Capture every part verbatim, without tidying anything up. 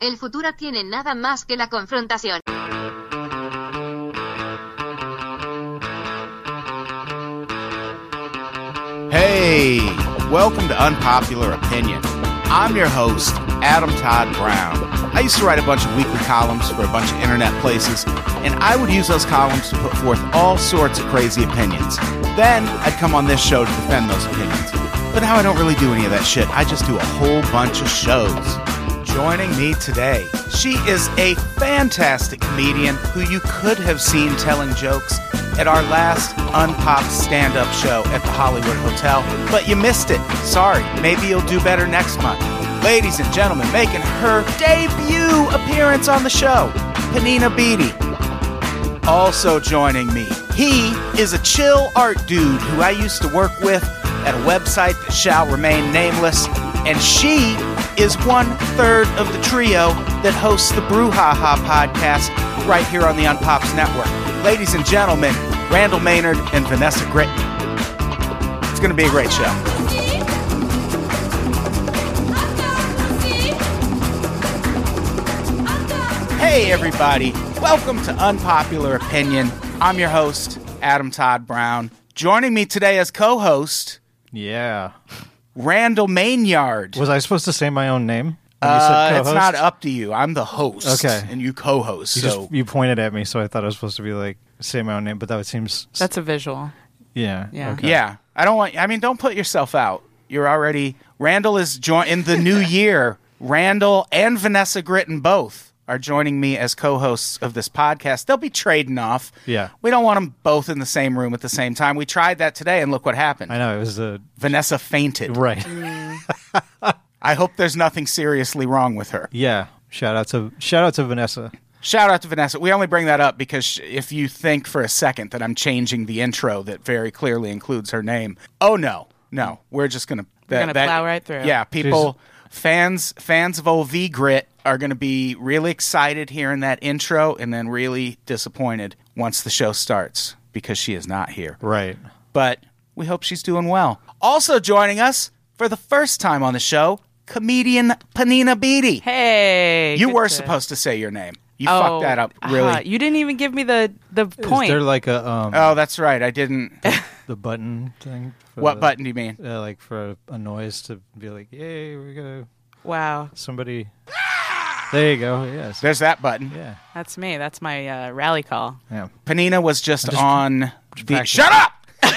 El futuro tiene nada más que la confrontación. Hey, welcome to Unpopular Opinion. I'm your host, Adam Todd Brown. I used to write a bunch of weekly columns for a bunch of internet places, and I would use those columns to put forth all sorts of crazy opinions. Then I'd come on this show to defend those opinions. But now I don't really do any of that shit. I just do a whole bunch of shows. Joining me today, she is a fantastic comedian who you could have seen telling jokes at our last Unpopped stand-up show at the Hollywood Hotel, but you missed it. Sorry, maybe you'll do better next month. Ladies and gentlemen, making her debut appearance on the show, Panina Beatty. Also joining me, he is a chill art dude who I used to work with at a website that shall remain nameless, and she is one-third of the trio that hosts the Brouhaha podcast right here on the Unpops Network. Ladies and gentlemen, Randall Maynard and Vanessa Gritton. It's going to be a great show. Hey, everybody. Welcome to Unpopular Opinion. I'm your host, Adam Todd Brown. Joining me today as co-host... Yeah. Randall Maynard. Was I supposed to say my own name? Uh, it's not up to you. I'm the host. Okay. And you co-host. You, so. just, you pointed at me, so I thought I was supposed to be like, say my own name, but that seems... That's a visual. Yeah. Yeah. Okay. Yeah. I don't want... I mean, don't put yourself out. You're already... Randall is join in the new year. Randall and Vanessa Gritton both are joining me as co-hosts of this podcast. They'll be trading off. Yeah. We don't want them both in the same room at the same time. We tried that today, and look what happened. I know, it was a... Vanessa fainted. Right. I hope there's nothing seriously wrong with her. Yeah. Shout out to shout out to Vanessa. Shout out to Vanessa. We only bring that up because if you think for a second that I'm changing the intro that very clearly includes her name, oh no, no, we're just gonna We're gonna plow right through. Yeah, people, fans, fans of O V Grit are gonna be really excited hearing that intro, and then really disappointed once the show starts because she is not here. Right. But we hope she's doing well. Also joining us for the first time on the show, comedian Panina Beatty. Hey. You were to... supposed to say your name. You oh, fucked that up, really. Uh, you didn't even give me the, the point. Is there like a... Um, oh, that's right. I didn't. the button thing? For What the, button do you mean? Uh, like for a, a noise to be like, yay, we're going to... Wow. Somebody... There you go, yes. There's that button. Yeah. That's me. That's my uh, rally call. Yeah. Panina was just, just on... just the, practice. shut up!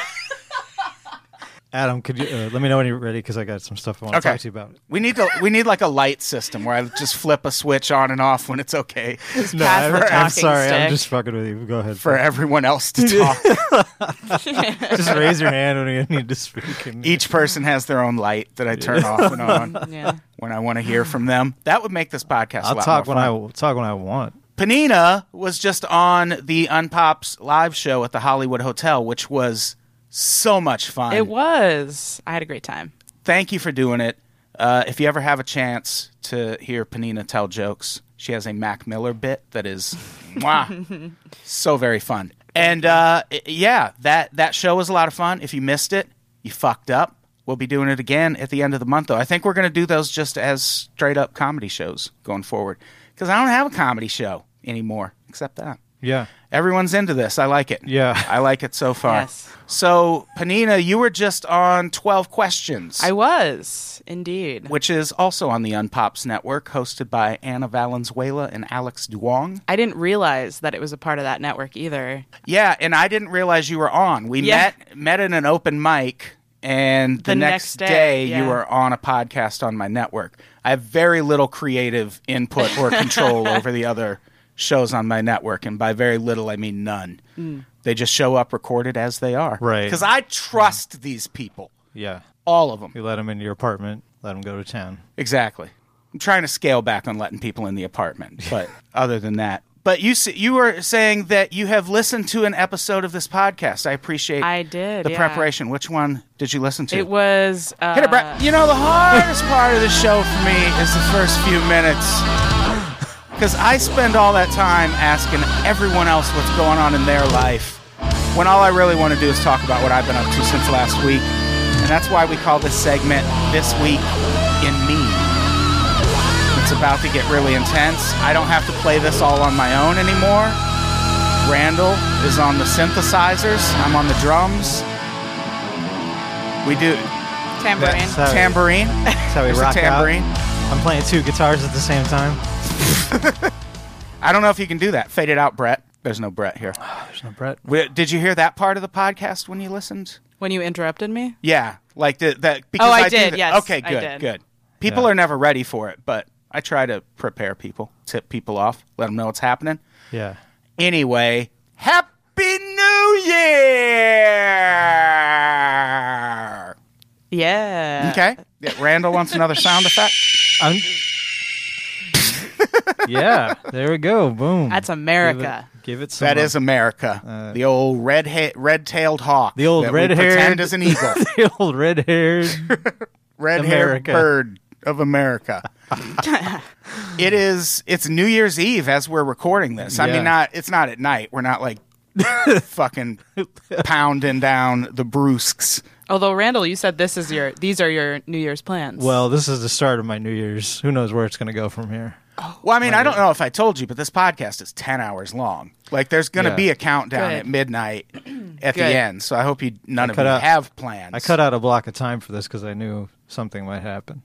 Adam, could you uh, let me know when you're ready because I got some stuff I want to Okay. talk to you about. We need to, we need like a light system where I just flip a switch on and off when it's okay Just No, pass I'm, the I'm talking sorry. stick. I'm just fucking with you. Go ahead. for everyone else to talk. Just raise your hand when you need to speak. And... Each person has their own light that I turn off and on Yeah. when I want to hear from them. That would make this podcast I'll a lot talk more when fun. I will talk when I want. Panina was just on the Unpops live show at the Hollywood Hotel, which was so much fun. It was. I had a great time. Thank you for doing it. Uh, if you ever have a chance to hear Panina tell jokes, she has a Mac Miller bit that is mwah, so very fun. And uh, yeah, that, that show was a lot of fun. If you missed it, you fucked up. We'll be doing it again at the end of the month, though. I think we're going to do those just as straight-up comedy shows going forward. Because I don't have a comedy show anymore, except that. Yeah. Everyone's into this. I like it. Yeah. I like it so far. Yes. So, Panina, you were just on twelve questions. I was, indeed. Which is also on the Unpops Network, hosted by Anna Valenzuela and Alex Duong. I didn't realize that it was a part of that network either. Yeah, and I didn't realize you were on. We Yeah. met met in an open mic, and the, The next, next day, day, you yeah. were on a podcast on my network. I have very little creative input or control over the other shows on my network, and by very little, I mean none. Mm. They just show up recorded as they are. Right. Because I trust these people. Yeah. All of them. You let them into your apartment, let them go to town. Exactly. I'm trying to scale back on letting people in the apartment, but other than that. But you you were saying that you have listened to an episode of this podcast. I appreciate I did, the yeah. preparation. Which one did you listen to? It was... Uh, Hit it, Brett. You know, the hardest part of the show for me is the first few minutes. Because I spend all that time asking everyone else what's going on in their life, when all I really want to do is talk about what I've been up to since last week. And that's why we call this segment This Week in Me. it's about to get really intense. I don't have to play this all on my own anymore. Randall is on the synthesizers. I'm on the drums. We do Tambourine. That's how- tambourine. That's how we There's a rock tambourine. out. I'm playing two guitars at the same time. I don't know if you can do that. Fade it out, Brett. There's no Brett here. There's no Brett. We- Did you hear that part of the podcast when you listened? When you interrupted me? Yeah, like the, that. Because Oh, I do did, the- yes, Okay, I good, did. good. People Yeah. are never ready for it, but I try to prepare people, tip people off, let them know what's happening. Yeah. Anyway, Happy New Year! Yeah. Okay. Yeah, Randall wants another sound effect. I'm... yeah. There we go. Boom. That's America. Give it, give it some. That is America. Uh, the old red ha- red-tailed hawk. The old that we red-haired- pretend is an eagle. the old red-haired. Red-haired America. bird of America. It is. It's New Year's Eve as we're recording this. I Yeah. mean, not. It's not at night. We're not like fucking pounding down the brusques. Although Randall, you said this is your these are your New Year's plans. Well, this is the start of my New Year's. Who knows where it's going to go from here? Well, I mean, I don't know if I told you, but this podcast is ten hours long. Like, there's going to Yeah. be a countdown Good. at midnight at the Good. end. So I hope you none of you cut out- have plans. I cut out a block of time for this because I knew something might happen.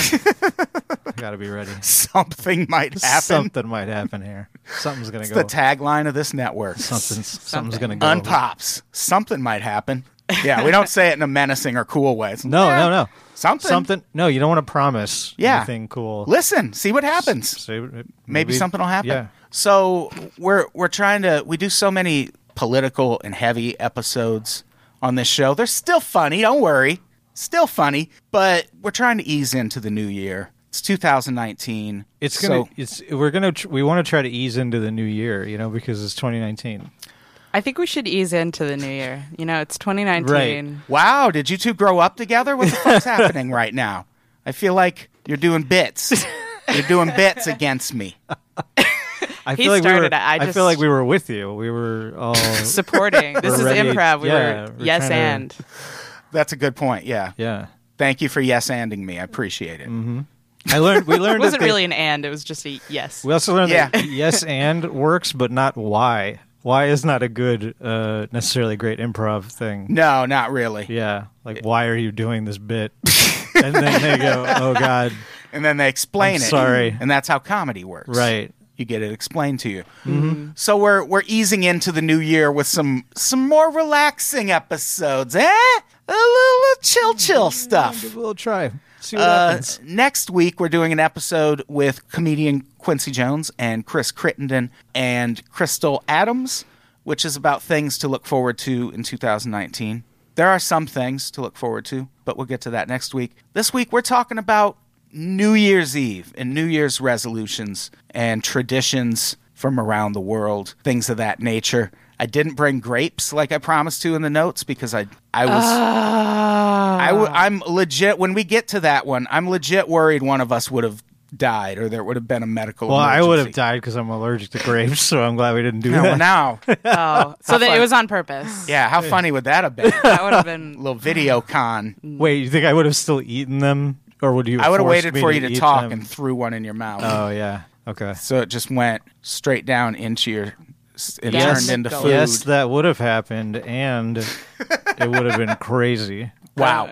I got to be ready. Something might happen. Something might happen here. Something's going to It's go. the tagline of this network. Something's, something's Something. going to go. Unpops. Something might happen. Yeah, we don't say it in a menacing or cool way. It's, No, "Yeah, no, no. Something. Something. No, you don't want to promise Yeah. anything cool. Listen, see what happens. Say- maybe, Maybe something will happen. Yeah. So we're we're trying to we do so many political and heavy episodes on this show. They're still funny, don't worry. Still funny, but we're trying to ease into the new year. It's two thousand nineteen. It's gonna. So, it's. We're gonna. Tr- we want to try to ease into the new year, you know, because it's twenty nineteen. I think we should ease into the new year. You know, it's twenty nineteen. wow, did you two grow up together? What the fuck's happening right now? I feel like you're doing bits. You're doing bits against me. I He feel like we were. started it. I I, just- feel like we were with you. We were all. Supporting. This We're is ready- improv. We yeah, were we're yes trying to- and. That's a good point. Yeah. yeah. Thank you for yes-anding me. I appreciate it. Mm-hmm. I learned. We It learned. wasn't that they- really an and. It was just a yes. We also learned Yeah. that yes and works, but not why. Why is not a good, uh, necessarily great improv thing. No, not really. Yeah, like why are you doing this bit? And then they go, "Oh God, And then they explain I'm it. sorry." And that's how comedy works. right." You get it explained to you. Mm-hmm. So we're we're easing into the new year with some some more relaxing episodes, eh? A little chill, chill stuff. Give it a little try. See what Uh, happens. next week we're doing an episode with comedian Quincy Jones and Chris Crittenden and Crystal Adams, which is about things to look forward to in two thousand nineteen. There are some things to look forward to, but we'll get to that next week. This week we're talking about New Year's Eve and New Year's resolutions and traditions from around the world, things of that nature. I didn't bring grapes like I promised to in the notes because I I was I w- I'm legit when we get to that one. I'm legit worried one of us would have died or there would have been a medical. Well, I would have emergency. died because I'm allergic to grapes, so I'm glad we didn't do No, that. well, now, Oh, so then fun. it was on purpose. yeah. How funny would that have been? That would have been. A little video con. Wait, you think I would have still eaten them, or would you? I would have forced waited me for you to eat talk them? and threw one in your mouth. Oh yeah. Okay. So it just went straight down into your. It Yes. turned into Yes, food. Yes, that would have happened, and it would have been crazy. Wow.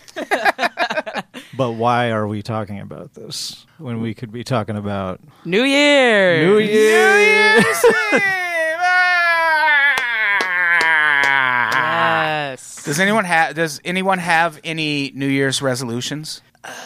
But why are we talking about this when we could be talking about New Year. New Year? Yes. Does anyone have? Does anyone have any New Year's resolutions?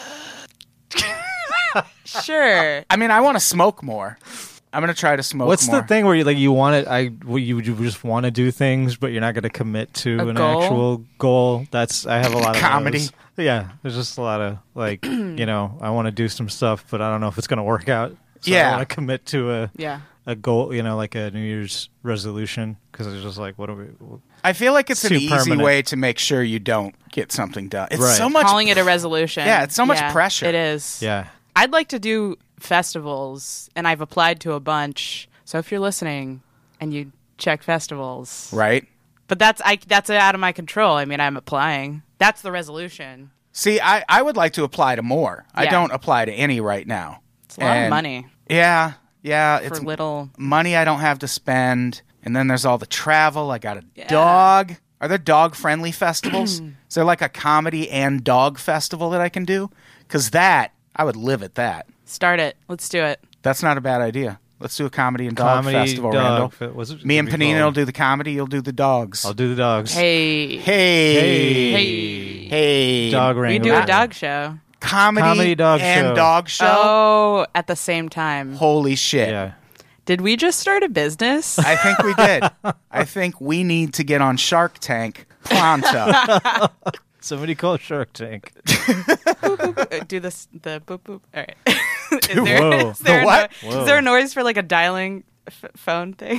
Sure. I mean, I want to smoke more. I'm gonna try to smoke What's more. the thing where you like you want it? I well, you, you just want to do things, but you're not going to commit to A an goal? actual goal. That's I have a lot of Comedy. those. Yeah, there's just a lot of like you know I want to do some stuff, but I don't know if it's going to work out. So I Yeah. want to commit to a Yeah. a goal, you know, like a New Year's resolution because it's just like what are we? I feel like it's It's an too easy permanent. way to make sure you don't get something done. It's Right. so much. Calling it a resolution. Yeah, it's so much Yeah, pressure. It is. Yeah, I'd like to do festivals, and I've applied to a bunch. So if you're listening and you check festivals, right. but that's I that's out of my control. I mean, I'm applying. That's the resolution. See, I, I would like to apply to more. I Yeah. don't apply to any right now. It's a lot And- of money Yeah, yeah. for It's little. money I don't have to spend. And then there's all the travel. I got a Yeah. dog. Are there dog-friendly festivals? Is there like a comedy and dog festival that I can do? Because that, I would live at that. Start it. Let's do it. That's not a bad idea. Let's do a comedy and dog Comedy festival, dog Randall. fe- what's it Me and gonna be Panina will called? do the comedy. You'll do the dogs. I'll do the dogs. Hey. Hey. Hey. Hey. Dog We wrangler. do a dog show. Comedy, Comedy dog and show. dog show. Oh, at the same time. Holy shit. Yeah. Did we just start a business? I think we did. I think we need to get on Shark Tank pronto. Somebody call Shark Tank. Uh, do this the boop boop. All right. is there, Whoa. is there The a what? no- Whoa. is there a noise for like a dialing f- phone thing?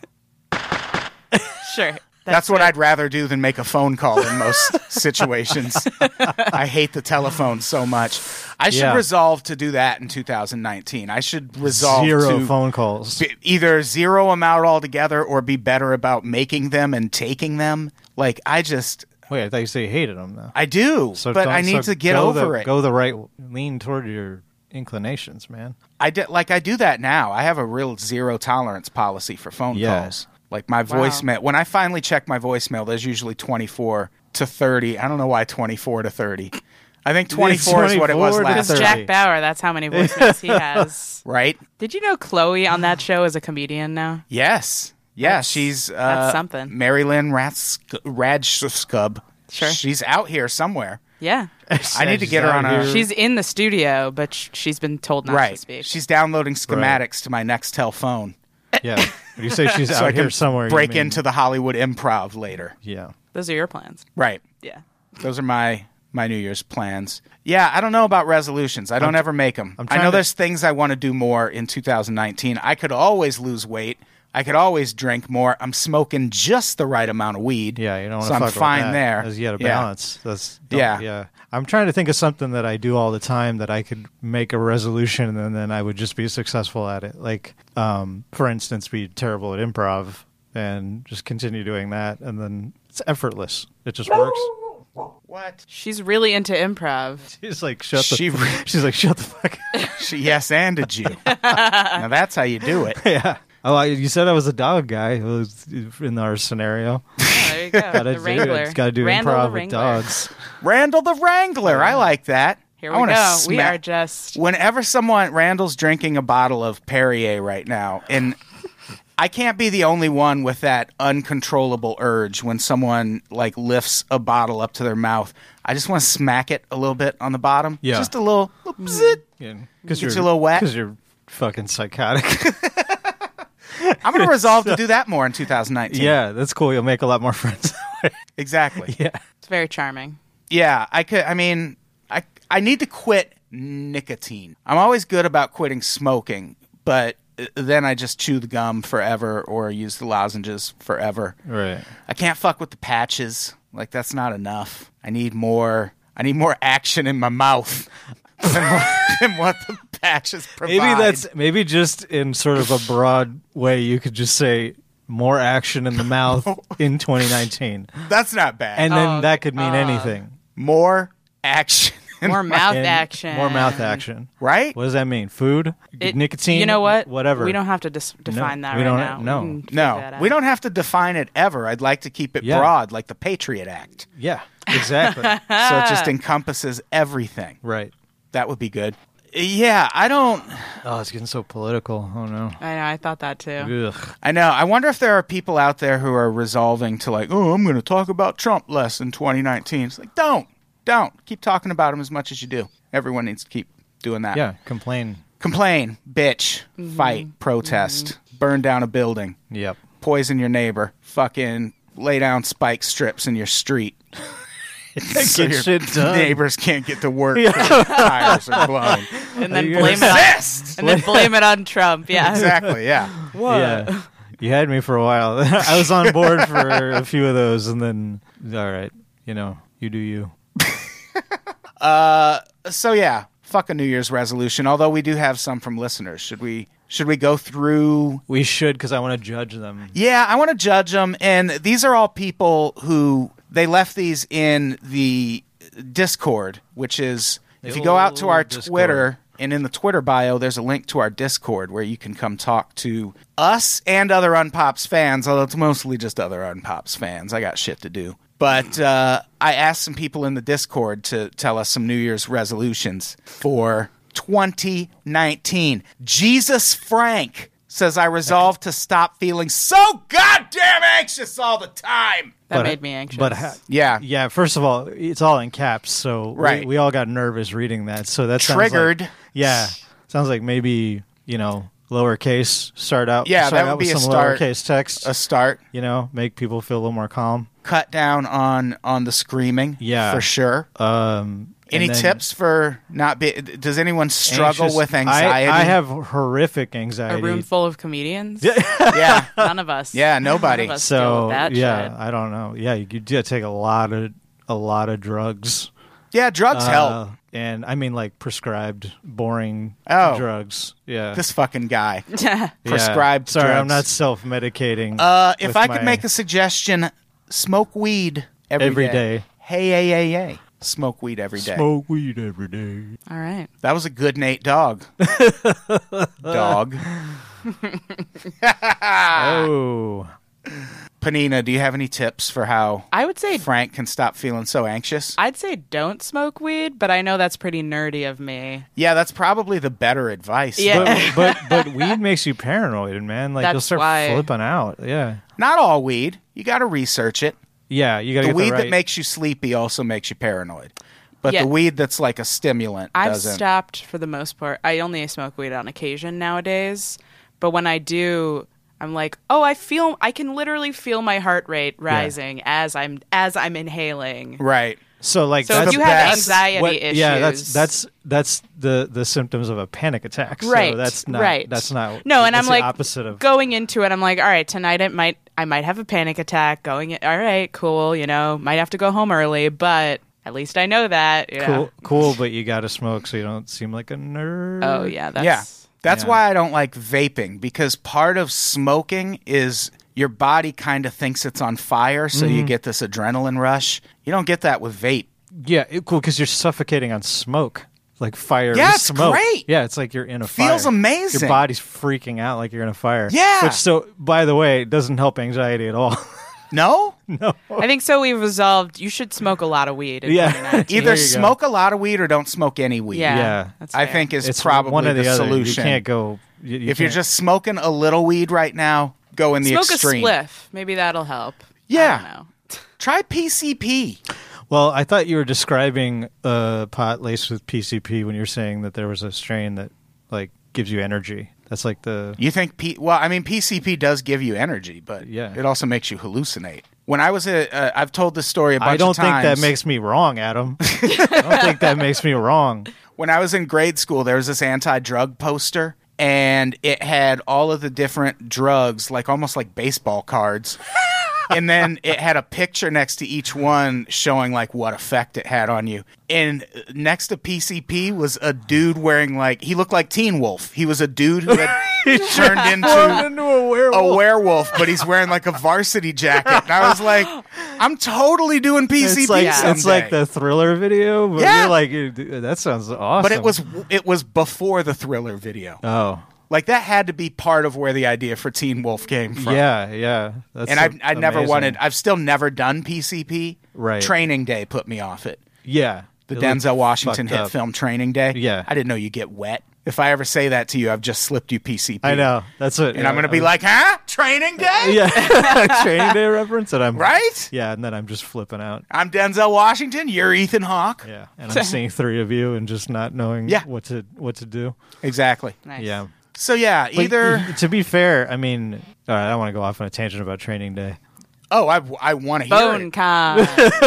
Sure. That's what it. I'd rather do than make a phone call in most situations. I hate the telephone so much. I should Yeah. resolve to do that in two thousand nineteen. I should resolve Zero to phone calls. be- either zero them out altogether or be better about making them and taking them. Like, I just, Wait, I thought you said you hated them, though. I do, So but don't- I need so to get go over the, it. Go the right, lean toward your inclinations, man. I did, like, I do that now. I have a real zero tolerance policy for phone Yeah. calls. Like, my Wow. voicemail, when I finally check my voicemail, there's usually twenty-four to thirty. I don't know why twenty-four to thirty. I think twenty-four is what it was twenty-four to last Because thirty. time, Jack Bauer, that's how many voicemails he has. right? Did you know Chloe on that show is a comedian now? Yes. Yeah, That's- she's uh, that's something. Mary Lynn Ratsk- Radskub. Sure. She's out here somewhere. Yeah. I need to get her on a- She's in the studio, but sh- she's been told not to Right. speak. She's downloading schematics to my Nextel phone. Yeah. When you say she's So out I here can somewhere, you break mean- into the Hollywood Improv later. Yeah. Those are your plans. Right. Yeah. Those are my my New Year's plans. Yeah, I don't know about resolutions. I don't ever make them. I'm I trying know to- there's things I want to do more in two thousand nineteen. I could always lose weight. I could always drink more. I'm smoking just the right amount of weed. Yeah, you don't want so to I'm fuck fine with that, there. 'cause you got to Yeah. balance. That's don't- Yeah. yeah. I'm trying to think of something that I do all the time that I could make a resolution and then I would just be successful at it. Like, um, for instance, be terrible at improv and just continue doing that, and then it's effortless. It just works. What? She's really into improv. She's like, shut the. She re- she's like, shut the fuck up. She yes anded you. Now that's how you do it. Yeah. Oh, I, you said I was a dog guy. It was in our scenario. Yeah, there you go. Gotta the do, Wrangler. Got to do Randall the improv with Wrangler. dogs. Randall the Wrangler. I like that. Here I we wanna go. We smack- are just. Whenever someone Randall's drinking a bottle of Perrier right now, and I can't be the only one with that uncontrollable urge when someone like lifts a bottle up to their mouth. I just want to smack it a little bit on the bottom. Yeah. Just a little, little bzz. Because Gets you a little wet? Because you're fucking psychotic. I'm going to resolve to do that more in two thousand nineteen. Yeah, that's cool. You'll make a lot more friends. Exactly. Yeah. It's very charming. Yeah, I could. I mean, I I need to quit nicotine. I'm always good about quitting smoking, but uh, then I just chew the gum forever or use the lozenges forever. Right. I can't fuck with the patches. Like, that's not enough. I need more. I need more action in my mouth than, what, than what the patches provide. Maybe that's maybe just in sort of a broad way you could just say more action in the mouth in twenty nineteen. that's not bad. And then Oh, that could mean uh, anything. more action. in More my- mouth And action. More mouth action. right? What does that mean? Food? It- Nicotine? You know what? Whatever. We don't have to dis- define that we right don't- now. no. We can figure No, that we out. don't have to define it ever. I'd like to keep it Yeah. broad, like the Patriot Act. Yeah, exactly. So it just encompasses everything. Right. That would be good. Yeah, I don't. Oh, it's getting so political. Oh, no. I know. I thought that too. Ugh. I know. I wonder if there are people out there who are resolving to, like, oh, I'm going to talk about Trump less in twenty nineteen. It's like, don't. Don't. Keep talking about him as much as you do. Everyone needs to keep doing that. Yeah, complain. Complain, bitch, fight, protest, burn down a building, Yep. poison your neighbor, fucking lay down spike strips in your street. So Get your shit done. neighbors can't get to work. 'cause their tires are blown. And then you blame it on, Exist! and then blame it on Trump. Yeah. Exactly, yeah. What? Yeah. You had me for a while. I was on board for a few of those, and then, all right, you know, you do you. Uh, so yeah, fuck a New Year's resolution. Although we do have some from listeners. Should we? Should we go through? We should, because I want to judge them. Yeah, I want to judge them, and these are all people who they left these in the Discord, which is The if you go out to our old Discord. Twitter, And in the Twitter bio, there's a link to our Discord where you can come talk to us and other Unpops fans, although it's mostly just other Unpops fans. I got shit to do. But uh, I asked some people in the Discord to tell us some New Year's resolutions for twenty nineteen. Jesus Frank says, I resolved to stop feeling so goddamn anxious all the time. That But- made me anxious. But ha- Yeah. yeah, first of all, it's all in caps, so Right. we, we all got nervous reading that. So that sounds Triggered. Like, yeah, sounds like maybe you know lowercase start out. Yeah, start that out would be with a some start. lowercase text. A start. You know, make people feel a little more calm. Cut down on, on the screaming. Yeah. For sure. Um, Any and then tips for not be? Does anyone struggle anxious- with anxiety? I, I have horrific a anxiety. room full of comedians? Yeah. None of us. Yeah, nobody. None of us deal So with that yeah, shit. I don't know. Yeah, you do take a lot of a lot of drugs. Yeah, drugs Uh, help. And I mean like prescribed, boring Oh. drugs. Yeah. This fucking guy. Yeah. prescribed Sorry, I'm drugs. not self-medicating. Uh, if with I could my- make a suggestion, smoke weed every, Every day. Hey, hey, hey, hey. Smoke weed every day. Smoke weed every day. All right. That was a good Nate Dogg. Dog. Oh. Panina, do you have any tips for how I would say Frank can stop feeling so anxious? I'd say don't smoke weed, but I know that's pretty nerdy of me. Yeah, that's probably the better advice. Yeah. But, but but weed makes you paranoid, man. Like you'll That's start why- flipping out. Yeah. Not all weed. You got to research it. Yeah, you got to The get weed the right. that makes you sleepy also makes you paranoid. But Yeah. the weed that's like a stimulant I've doesn't. stopped for the most part. I only smoke weed on occasion nowadays, but when I do, I'm like, oh, I feel, I can literally feel my heart rate rising as I'm as I'm inhaling. Right. so like So that's if you the have best. anxiety what- issues, yeah, that's that's that's the the symptoms of a panic attack. So right. that's not right. that's not no. And that's I'm the like opposite of going into it. I'm like, all right, tonight it might I might have a panic attack. Going, in, all right, cool. You know, might have to go home early, but at least I know that. You know? cool cool, but you got to smoke so you don't seem like a nerd. Oh yeah, that's Yeah. That's Yeah. why I don't like vaping, because part of smoking is your body kind of thinks it's on fire, so Mm-hmm. you get this adrenaline rush. You don't get that with vape. Yeah, it, cool because you're suffocating on smoke, like fire. Yeah, is it's smoke. great. Yeah, it's like you're in a Feels fire. amazing. Your body's freaking out like you're in a fire. Yeah. Which, so by the way, doesn't help anxiety at all. No? I think so. We've resolved. You should smoke a lot of weed. In Yeah. twenty nineteen. Either There you go. smoke a lot of weed or don't smoke any weed. Yeah, Yeah. that's I fair. think is It's probably one or the, the other. solution. You can't go. You, you if you're can't- just smoking a little weed right now, go in the smoke extreme. a spliff. Maybe that'll help. Yeah. I don't know. Try P C P. Well, I thought you were describing uh, pot laced with P C P when you're saying that there was a strain that like gives you energy. That's like the You think P? Well, I mean, P C P does give you energy, but Yeah. it also makes you hallucinate. When I was a, uh, I've told this story a bunch I don't of times. think that makes me wrong, Adam. I don't think that makes me wrong. When I was in grade school, there was this anti-drug poster, and it had all of the different drugs, like almost like baseball cards. And then it had a picture next to each one showing like what effect it had on you. And next to P C P was a dude wearing like, he looked like Teen Wolf. He was a dude who had turned into into a werewolf. a werewolf, but he's wearing like a varsity jacket. And I was like, I'm totally doing P C P It's like someday. it's like the Thriller video. But Yeah. you're like "Dude, that sounds awesome. But it was it was before the Thriller video. oh Like that had to be part of where the idea for Teen Wolf came from. yeah yeah. That's And I I never amazing. wanted. I've still never done P C P. Right. Training Day put me off it. yeah The It looked Denzel Washington fucked hit up. film Training Day. Yeah. I didn't know you get wet. If I ever say that to you, I've just slipped you P C P. I know that's what. And I'm going to be like, huh? Training Day? yeah, Training Day reference, and I'm Right? Yeah, and then I'm just flipping out. I'm Denzel Washington. You're Ethan Hawke. Yeah, and I'm seeing three of you and just not knowing Yeah. what to what to do. Exactly. Nice. Yeah. So yeah, But either. y- to be fair, I mean, all right, I don't want to go off on a tangent about Training Day. Oh, I, I want to hear Bone it. con.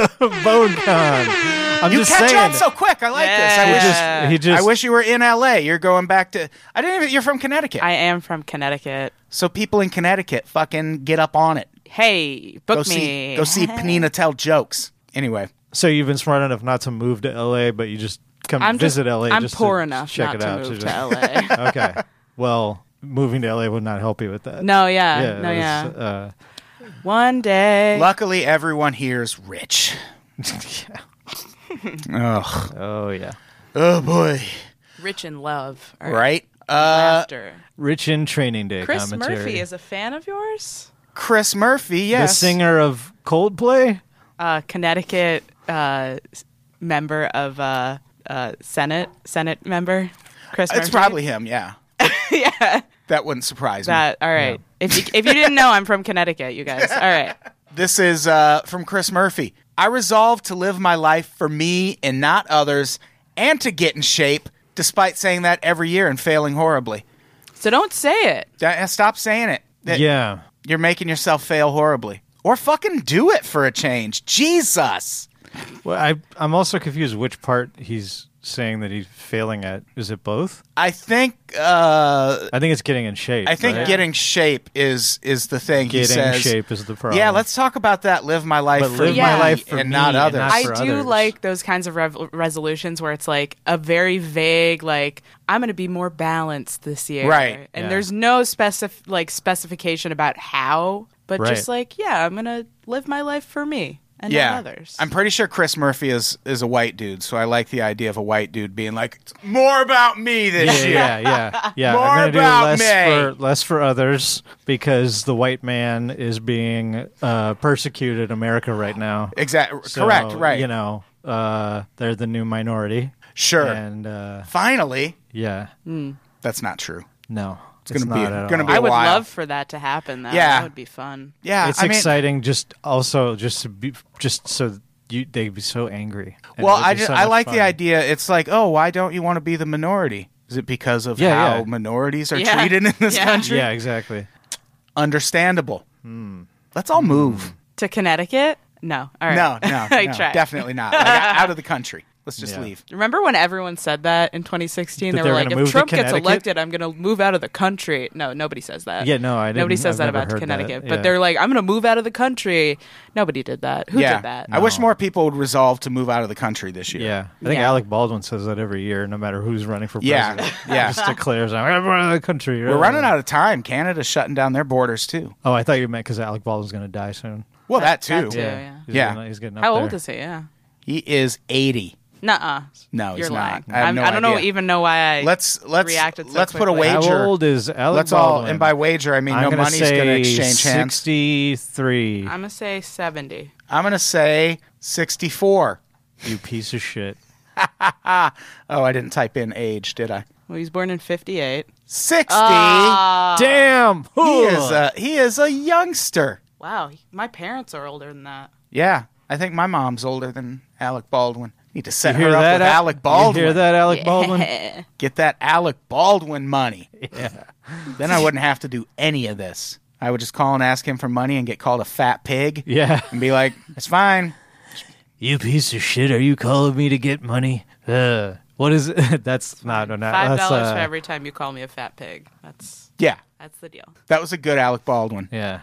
Bone Con. I'm You just catch saying. on so quick. I like Yeah. this. I he wish. just, he just I wish you were in L A. You're going back to. I didn't even. You're from Connecticut. I am from Connecticut. So people in Connecticut, fucking get up on it. Hey, book Go me. see. Go see Panina tell jokes. Anyway, So you've been smart enough not to move to L A, but you just come I'm visit just, L A. I'm just poor to enough check not it to out. move so to just- L A. Okay. Well, moving to L A would not help you with that. No, yeah, Yeah. no, it was, yeah. Uh, One day. luckily everyone here is rich. yeah. Ugh. Oh yeah. Oh boy. Rich in love. All right? Uh, Laughter. Rich in Training Day Chris commentary. Murphy is a fan of yours? Chris Murphy, yes. The singer of Coldplay? Uh, Connecticut uh, member of uh, uh, Senate, Senate member, Chris Murphy. It's probably him, yeah. yeah. That wouldn't surprise That, me. all right. If you, if you didn't know, I'm from Connecticut, you guys. All right. This is uh, from Chris Murphy. I resolved to live my life for me and not others, and to get in shape, despite saying that every year and failing horribly. So don't say it. Uh, Stop saying it. That Yeah. You're making yourself fail horribly. Or fucking do it for a change. Jesus. Well, I, I'm also confused which part he's saying that he's failing at. Is it both? I think uh, I think it's getting in shape. I think right? getting shape is is the thing. Getting he says. shape is the problem. Yeah, let's talk about that. Live my life But for live me my life for and me not and others. not I for do others. like those kinds of rev- resolutions where it's like a very vague, like, I'm going to be more balanced this year. Right. And Yeah. there's no specif- like specification about how, but Right. just like, yeah, I'm going to live my life for me and yeah, not others. I'm pretty sure Chris Murphy is is a white dude, so I like the idea of a white dude being like, "It's more about me this Yeah, year." yeah, yeah, yeah. More I'm gonna do about less me. for less for others because the white man is being uh, persecuted in America right now. Exactly. So, Correct. Right. You know, uh, they're the new minority. Sure. And uh, Finally, yeah, that's not true. no, It's gonna be not at gonna all. be a I would while. love for that to happen, though. Yeah. That would be fun. Yeah, It's I mean, exciting. Just also just to be just so you they'd be so angry. And well, it would I be just, so I much like fun. the idea. It's like, oh, why don't you want to be the minority? Is it because of Yeah, how yeah. minorities are Yeah. treated in this Yeah. country? Yeah, exactly. Understandable. Hmm. Let's all move. To Connecticut? No. All right. No, no, I no, tried. definitely not. Like, out of the country. Let's just Yeah. leave. Remember when everyone said that in twenty sixteen? That They they were were like, gonna if move to Trump gets Connecticut? elected, I'm going to move out of the country. No, nobody says that. Yeah, no, I didn't. Nobody says I've that never about heard Connecticut. that. But Yeah. they're like, I'm going to move out of the country. Nobody did that. Who yeah. did that? I wish No. more people would resolve to move out of the country this year. Yeah, I think Yeah. Alec Baldwin says that every year, no matter who's running for Yeah, president. yeah. Just declares, "I'm running out of the country." We're running out of time. Canada's shutting down their borders, too. Oh, I thought you meant because Alec Baldwin's going to die soon. Well, that, too. that too. yeah. he's Yeah. Getting, he's getting up How there. old is he? Yeah. He is eighty. Nuh-uh. No, he's You're not. lying. I have I'm- no I don't know idea. even know why I Let's let's reacted so let's put a quickly. wager. How old is Alec Let's all, Baldwin? and by wager I mean I'm no gonna money's say going to exchange hands. sixty-three. I'm going to say seventy. I'm going to say sixty-four. You piece of shit. Oh, I didn't type in age, did I? Well, he was born in fifty-eight. sixty. Ah. Damn. he is a he is a youngster. Wow. My parents are older than that. Yeah, I think my mom's older than Alec Baldwin. Need to set You hear her up that, with Al- Alec Baldwin. You hear that, Alec Baldwin? Yeah. Get that Alec Baldwin money. Yeah. Then I wouldn't have to do any of this. I would just call and ask him for money and get called a fat pig Yeah. and be like, "It's fine." You piece of shit. Are you calling me to get money? Uh, what is it? That's not. not Five that's, dollars uh, for every time you call me a fat pig. That's Yeah, that's the deal. that was a good Alec Baldwin. Yeah.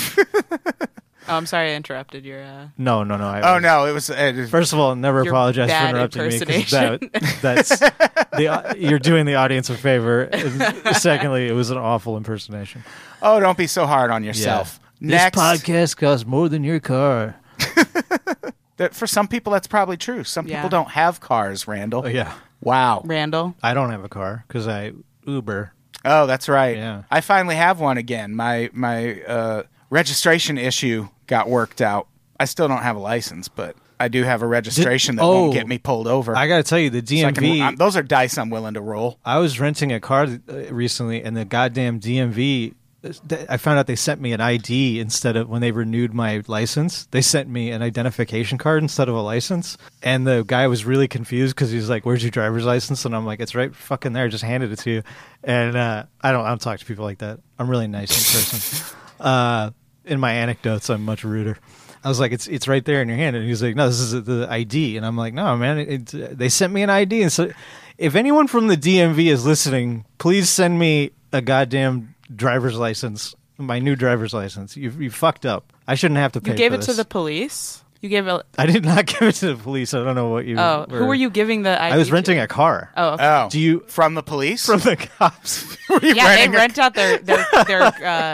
Oh, I'm sorry I interrupted your. Uh... No, no, no. I Oh was- no, it was. It was First of all, never Your apologize for bad interrupting me because impersonation. that, that's the you're doing the audience a favor. And secondly, it was an awful impersonation. oh, don't be so hard on yourself. Next, This podcast costs more than your car. that for some people that's probably true. Some Yeah. people don't have cars, Randall. Oh, yeah, Wow. Randall. I don't have a car because I Uber. Oh, that's right. Yeah. I finally have one again. My my uh, registration issue got worked out. I still don't have a license, but I do have a registration that oh. won't get me pulled over. I got to tell you, the So I can- D M V. I'm- those are dice I'm willing to roll. I was renting a car uh, recently, and the goddamn D M V. I found out they sent me an I D instead of when they renewed my license. They sent me an identification card instead of a license, and the guy was really confused because he was like, "Where's your driver's license?" And I'm like, "It's right fucking there. Just handed it to you." And uh, I don't. I don't talk to people like that. I'm really nice in person. uh, in my anecdotes, I'm much ruder. I was like, "It's it's right there in your hand," and he's like, "No, this is the I D." And I'm like, "No, man, it, it, they sent me an I D." And so, if anyone from the D M V is listening, please send me a goddamn driver's license, my new driver's license. You you fucked up. I shouldn't have to pay. You gave for it to this. the police. You gave it. I did not give it to the police. I don't know what you. Oh, who were you giving the I D I was to? renting a car. Oh, okay. Oh, Do you from the police? from the cops? Were you yeah, they renting a- rent out their their, their uh,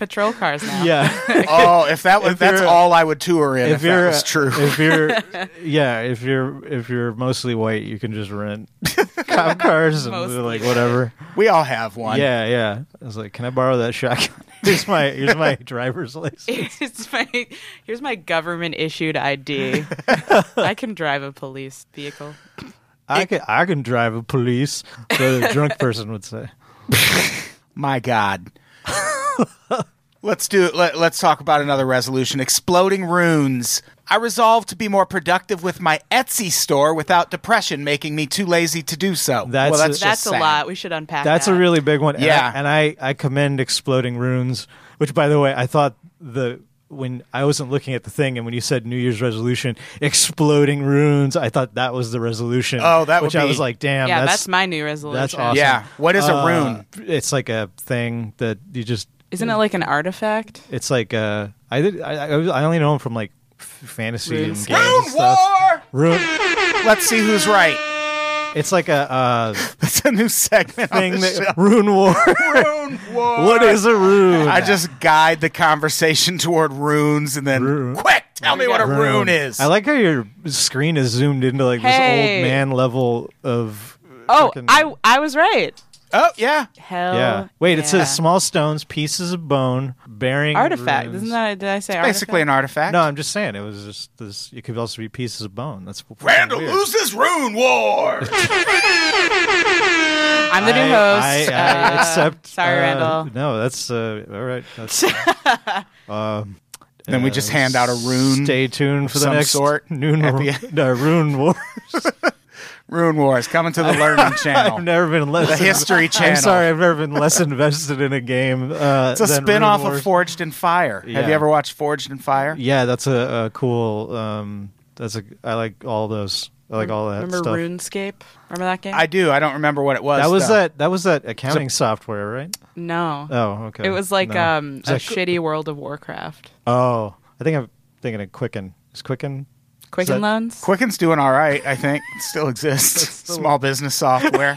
patrol cars now. Yeah. Oh, if that was If that's you're- all I would tour in. If, if that you're was true. if you're yeah, if you're if you're mostly white, you can just rent cop cars and Mostly like white. whatever. We all have one. Yeah, yeah. I was like, can I borrow that shotgun? Here's my here's my driver's license. It's my here's my government issued I D. I can drive a police vehicle. I can I can drive a police. So the drunk person would say. My God. Let's do it. Let, let's talk about another resolution. Exploding runes. I resolved to be more productive with my Etsy store without depression making me too lazy to do so. That's well, a- that's just That's a sad. lot. We should unpack That's that. a really big one. And Yeah. I, and I, I commend Exploding Runes, which, by the way, I thought the when I wasn't looking at the thing, and when you said New Year's resolution, Exploding Runes, I thought that was the resolution. Oh, that would which I be- was like, damn, Yeah, that's, that's my new resolution. that's awesome. Yeah. What is a Uh, rune? It's like a thing that you just. Isn't it like an artifact? It's like uh, I did. I, I I only know them from like f- fantasy and RuneScape. games and Rune stuff. War! Rune. Let's see who's right. It's like a uh, That's a new segment thing on the that show. Rune War. Rune War. What is a rune? I just guide the conversation toward runes and then, Rune. quick, tell me what a rune is. I like how your screen is zoomed into like this Hey. old man level of. Oh, frickin- I I was right. Oh, yeah. Hell yeah. Wait, it yeah. says small stones, pieces of bone, bearing artifact. runes. Isn't that? Did I say Basically an artifact. No, I'm just saying it was just this. It could also be pieces of bone. That's fucking Randall weird. loses Rune War. I'm the new I- host. I, I Uh, accept. Sorry, uh, Randall. No, that's uh, all right. That's, um, Then we just hand out a rune Stay tuned for of the some next sort noon. at the No, Rune War. Rune Wars coming to the Learning Channel. I've never been less. The History Channel. I'm sorry, I've never been less invested in a game. Uh, It's a than spin-off Rune of Wars. Forged in Fire. Have Yeah. you ever watched Forged in Fire? Yeah, that's a, a cool. Um, that's a. I like all those. I like all that Remember stuff. RuneScape? Remember that game? I do. I don't remember what it was. That was though. that. That was that accounting software, right? no. Oh, okay. It was like No. um, Is a that- shitty World of Warcraft. Oh, I think I'm thinking of Quicken. Is Quicken? Quicken that- Loans? Quicken's doing all right, I think. It still exists. Small business software.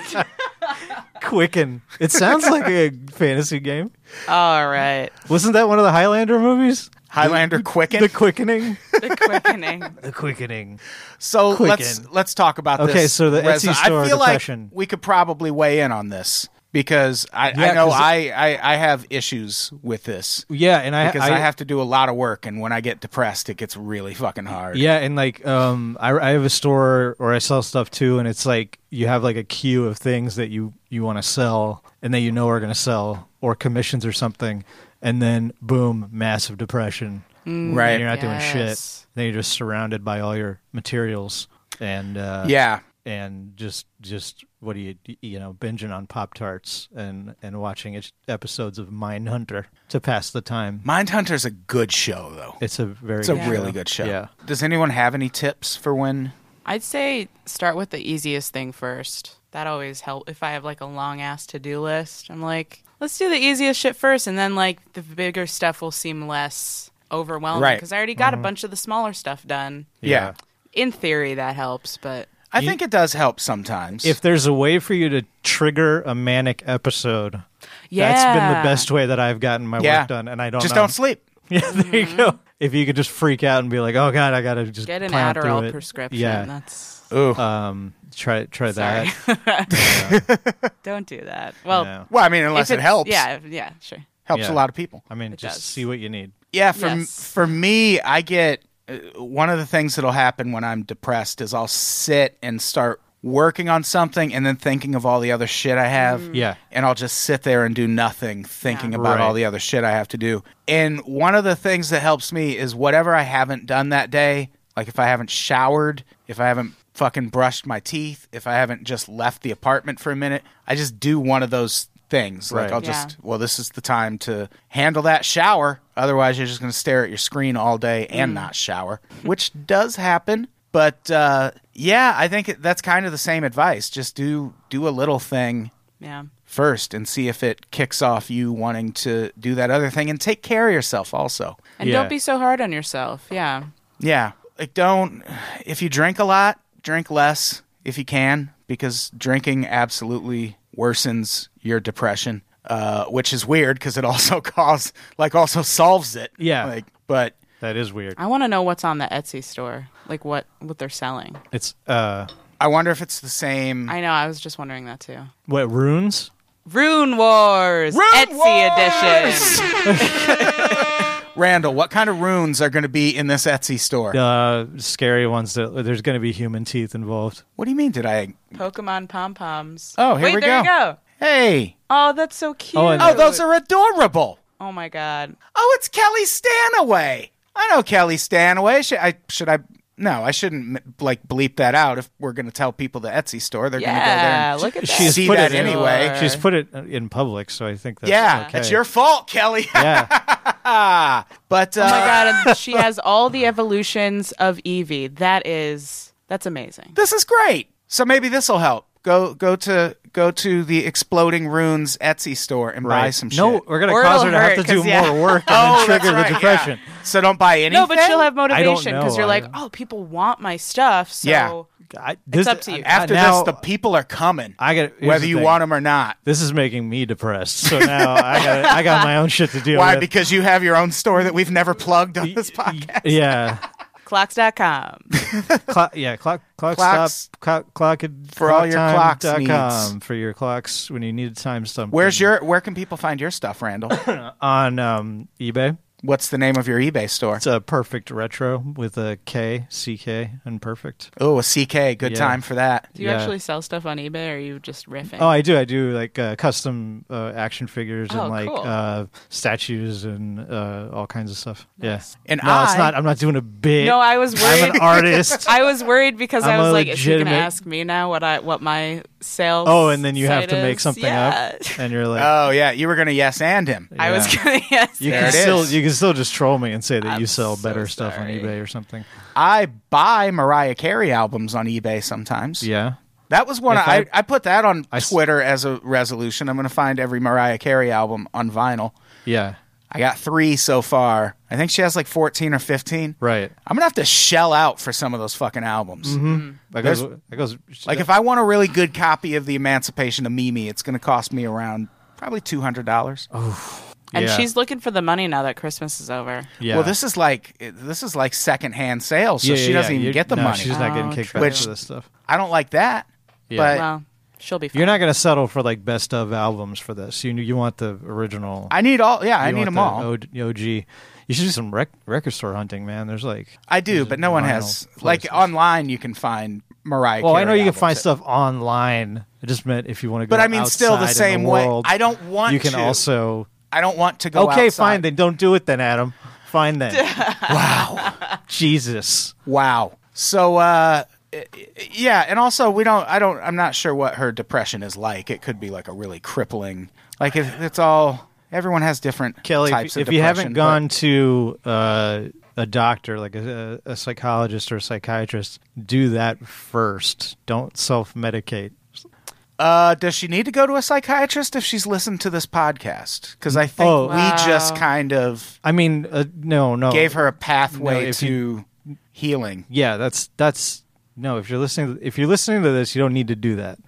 Quicken. It sounds like a fantasy game. All right. Wasn't that one of the Highlander movies? Highlander Quicken. The Quickening. The quickening. The Quickening. So Quicken. let's let's talk about this. Okay, so the res- Etsy store I feel depression. like we could probably weigh in on this because I, I Yeah, know 'cause- I, I, I have issues with this Yeah, and I because I, have to do a lot of work, and when I get depressed, it gets really fucking hard. Yeah, and like um, I, I have a store where I sell stuff too, and it's like you have like a queue of things that you you want to sell, and that you know are going to sell, or commissions or something, and then boom, massive depression. Right. And you're not doing shit. Yes. Then you're just surrounded by all your materials, and uh, Yeah. and just just what do you you know binging on Pop Tarts and and watching it, episodes of Mindhunter to pass the time. Mindhunter's a good show, though. It's a very It's a good really show. good show. Yeah. Does anyone have any tips for when? I'd say start with the easiest thing first. That always help. If I have like a long ass to do list, I'm like, let's do the easiest shit first, and then like the bigger stuff will seem less overwhelming Right. because I already got a bunch of the smaller stuff done. Yeah. In theory, that helps, but I think it does help sometimes. If there's a way for you to trigger a manic episode, yeah, that's been the best way that I've gotten my yeah. work done, and I don't just know. don't sleep. Yeah, there you go. If you could just freak out and be like, "Oh God, I gotta just get an plow through Adderall it." prescription. Yeah, That's Ooh. um, try try sorry. that. Don't do that. Well, Yeah. well, I mean, unless if it it's- helps. Yeah, if- yeah, sure. Helps Yeah. a lot of people. I mean, It just does. see what you need. Yeah, for Yes. for me, I get uh, one of the things that'll happen when I'm depressed is I'll sit and start working on something and then thinking of all the other shit I have. Yeah. And I'll just sit there and do nothing, thinking Yeah. about Right. all the other shit I have to do. And one of the things that helps me is whatever I haven't done that day, like if I haven't showered, if I haven't fucking brushed my teeth, if I haven't just left the apartment for a minute, I just do one of those things. Like Right. I'll Yeah. just, well, this is the time to handle that shower. Otherwise, you're just going to stare at your screen all day and not shower, which does happen. But uh, yeah, I think it, that's kind of the same advice. Just do do a little thing Yeah. first and see if it kicks off you wanting to do that other thing, and take care of yourself also. And Yeah. don't be so hard on yourself. Yeah. Yeah, like don't, if you drink a lot, drink less if you can, because drinking absolutely worsens your depression. uh, which is weird because it also cause like also solves it. Yeah. Like, but That is weird. I want to know what's on the Etsy store, like what what they're selling. It's uh, I wonder if it's the same. I know. I was just wondering that too. what runes? Rune Wars Rune Etsy Wars! edition. Randall, what kind of runes are going to be in this Etsy store? Uh, scary ones that there's going to be human teeth involved. What do you mean? Did I? Pokemon pom poms. Oh, here Wait, we there go. you go. Hey. Oh, that's so cute. Oh, and- Oh, those are adorable. Oh my god. Oh, it's Kelly Stanaway. I know Kelly Stanaway. Should I? Should I? No, I shouldn't like bleep that out. If we're going to tell people the Etsy store, they're going to go there. Yeah, And look at that. She's see put that it in- anyway. She's put it in public, so I think that's yeah, okay. it's your fault, Kelly. Yeah. but uh, Oh my god, and she has all the evolutions of Eevee. That is that's amazing. this is great. So maybe this will help. Go go to go to the Exploding Runes Etsy store and buy Right. some shit. No, we're going to Or cause her it'll to have hurt, to do 'cause, yeah. more work and oh, then that's trigger right, the depression. yeah. So don't buy anything. No, but she'll have motivation know. because you're like, I- oh, people want my stuff. So Yeah. I, this, up to you. After now, this, the people are coming. I got here's whether the you thing. want them or not. This is making me depressed. So now I got I got my own shit to deal Why? with. Because you have your own store that we've never plugged on this podcast. Yeah. clocks dot com. Clock, yeah, clock, clock, Clocks. stop, clock, clock, For all your clocks dot com needs. for your clocks when you need to time something. Where's your? Where can people find your stuff, Randall? on um, eBay? What's the name of your eBay store? It's a Perfect Retro with a K, C K, and Perfect. Oh, a C K. Good Yeah. time for that. Do you Yeah. actually sell stuff on eBay or are you just riffing? Oh, I do. I do like uh, custom uh, action figures Oh, and like cool. uh, statues and uh, all kinds of stuff. Nice. Yeah. And no, I, it's not. I'm not doing a bit. No, I was I'm worried. an artist. I was worried because I'm I was a like, is he gonna legitimate- ask me now what I what my sales? Oh, and then you have site to make is? something yeah. up, and you're like, Oh yeah, you were gonna yes and him. I was Yeah. gonna yes. you There can it still is. you can still just troll me and say that I'm you sell so better stuff on sorry. eBay or something. I buy Mariah Carey albums on eBay sometimes. Yeah. That was one If I, I- I put that on I s- Twitter as a resolution. I'm going to find every Mariah Carey album on vinyl. Yeah. I got three so far. I think she has like fourteen or fifteen. Right. I'm going to have to shell out for some of those fucking albums. Mm-hmm. That There's- goes, that goes. Like if I want a really good copy of The Emancipation of Mimi, it's going to cost me around probably two hundred dollars. And Yeah. she's looking for the money now that Christmas is over. Yeah. Well, this is like this is like secondhand sales, so Yeah, she yeah, doesn't yeah. even You- get the no, money. She's not getting Oh, kicked true. back Which- for this stuff. I don't like that. Yeah. But Well, she'll be fine. You're not going to settle for like best of albums for this. You you want the original. I need all. Yeah, I you need want them the all. O- O G. You should do some rec- record store hunting, man. There's like. I do, there's but no one vinyl has. Like places. online, you can find Mariah. Well, I Carey know you can albums. find stuff online. I just meant if you want to go. But I mean, still the outside in same way. world, I don't want You can to. also. I don't want to go. Okay, outside. fine. Then don't do it. Then Adam, fine then. Wow. Jesus. Wow. So, uh, yeah, and also we don't. I don't. I'm not sure what her depression is like. It could be like a really crippling. Like it, it's all. Everyone has different Kelly, types if, of if you depression, haven't gone to uh, a doctor, like a, a psychologist or a psychiatrist, do that first. Don't self-medicate. but, uh, does she need to go to a psychiatrist if she's listened to this podcast? Because I think Oh. we Wow. just kind of I mean, uh, no, no. gave her a pathway No, if to you- healing. Yeah, that's that's no. If you're listening, if you're listening to this, you don't need to do that.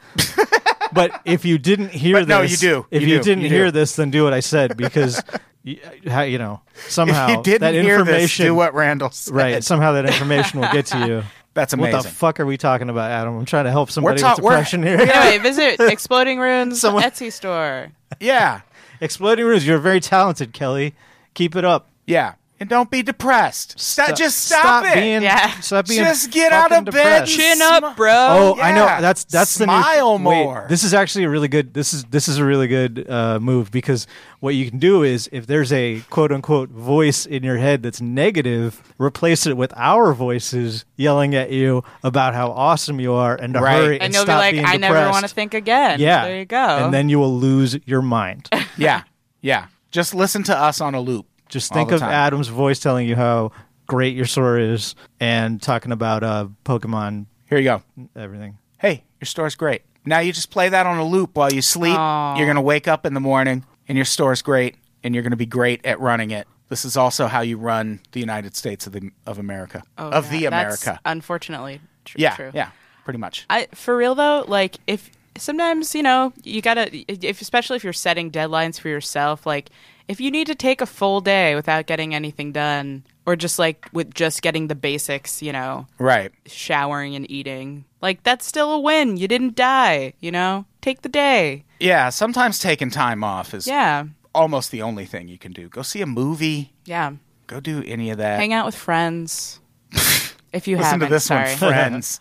But if you didn't hear But no, this, you do. If You you, do. didn't You do. hear this, then do what I said because you, how, you know somehow If you didn't that hear this, information, do what Randall said. right? Somehow that information will get to you. That's amazing. What the fuck are we talking about, Adam? I'm trying to help somebody ta- with we're- depression here. Anyway, visit Exploding Runes Someone- Etsy store. Yeah, Exploding Runes, you're very talented, Kelly. Keep it up. yeah. And don't be depressed. Stop, Stop- just stop, it. Being, Yeah. Stop being Just get out fucking of bed. depressed. Chin Smi- up, bro. Oh, I know. Yeah. That's that's the Smile new, wait, more. This is actually a really good. This is this is a really good uh, move because what you can do is if there's a quote unquote voice in your head that's negative, replace it with our voices yelling at you about how awesome you are and to Right. hurry and and, you'll be stop like, being I never depressed. want to think again. Yeah, There you go. And then you will lose your mind. Yeah, yeah. Just listen to us on a loop. Just all think the of time. Adam's voice telling you how great your store is and talking about uh, Pokemon, Here you go. everything. Hey, your store's great. Now you just play that on a loop while you sleep. Aw. You're going to wake up in the morning and your store's great and you're going to be great at running it. This is also how you run the United States of the of America. Oh, of yeah. the That's America. unfortunately tr- Yeah, true. yeah, pretty much. I for real though, like if sometimes, you know, you gotta, if especially if you're setting deadlines for yourself, like if you need to take a full day without getting anything done, or just like with just getting the basics, you know, Right. showering and eating, like that's still a win. You didn't die, you know, take the day. Yeah, sometimes taking time off is Yeah. almost the only thing you can do. Go see a movie. Yeah. Go do any of that. Hang out with friends. If you Listen haven't, to this sorry. one, Friends.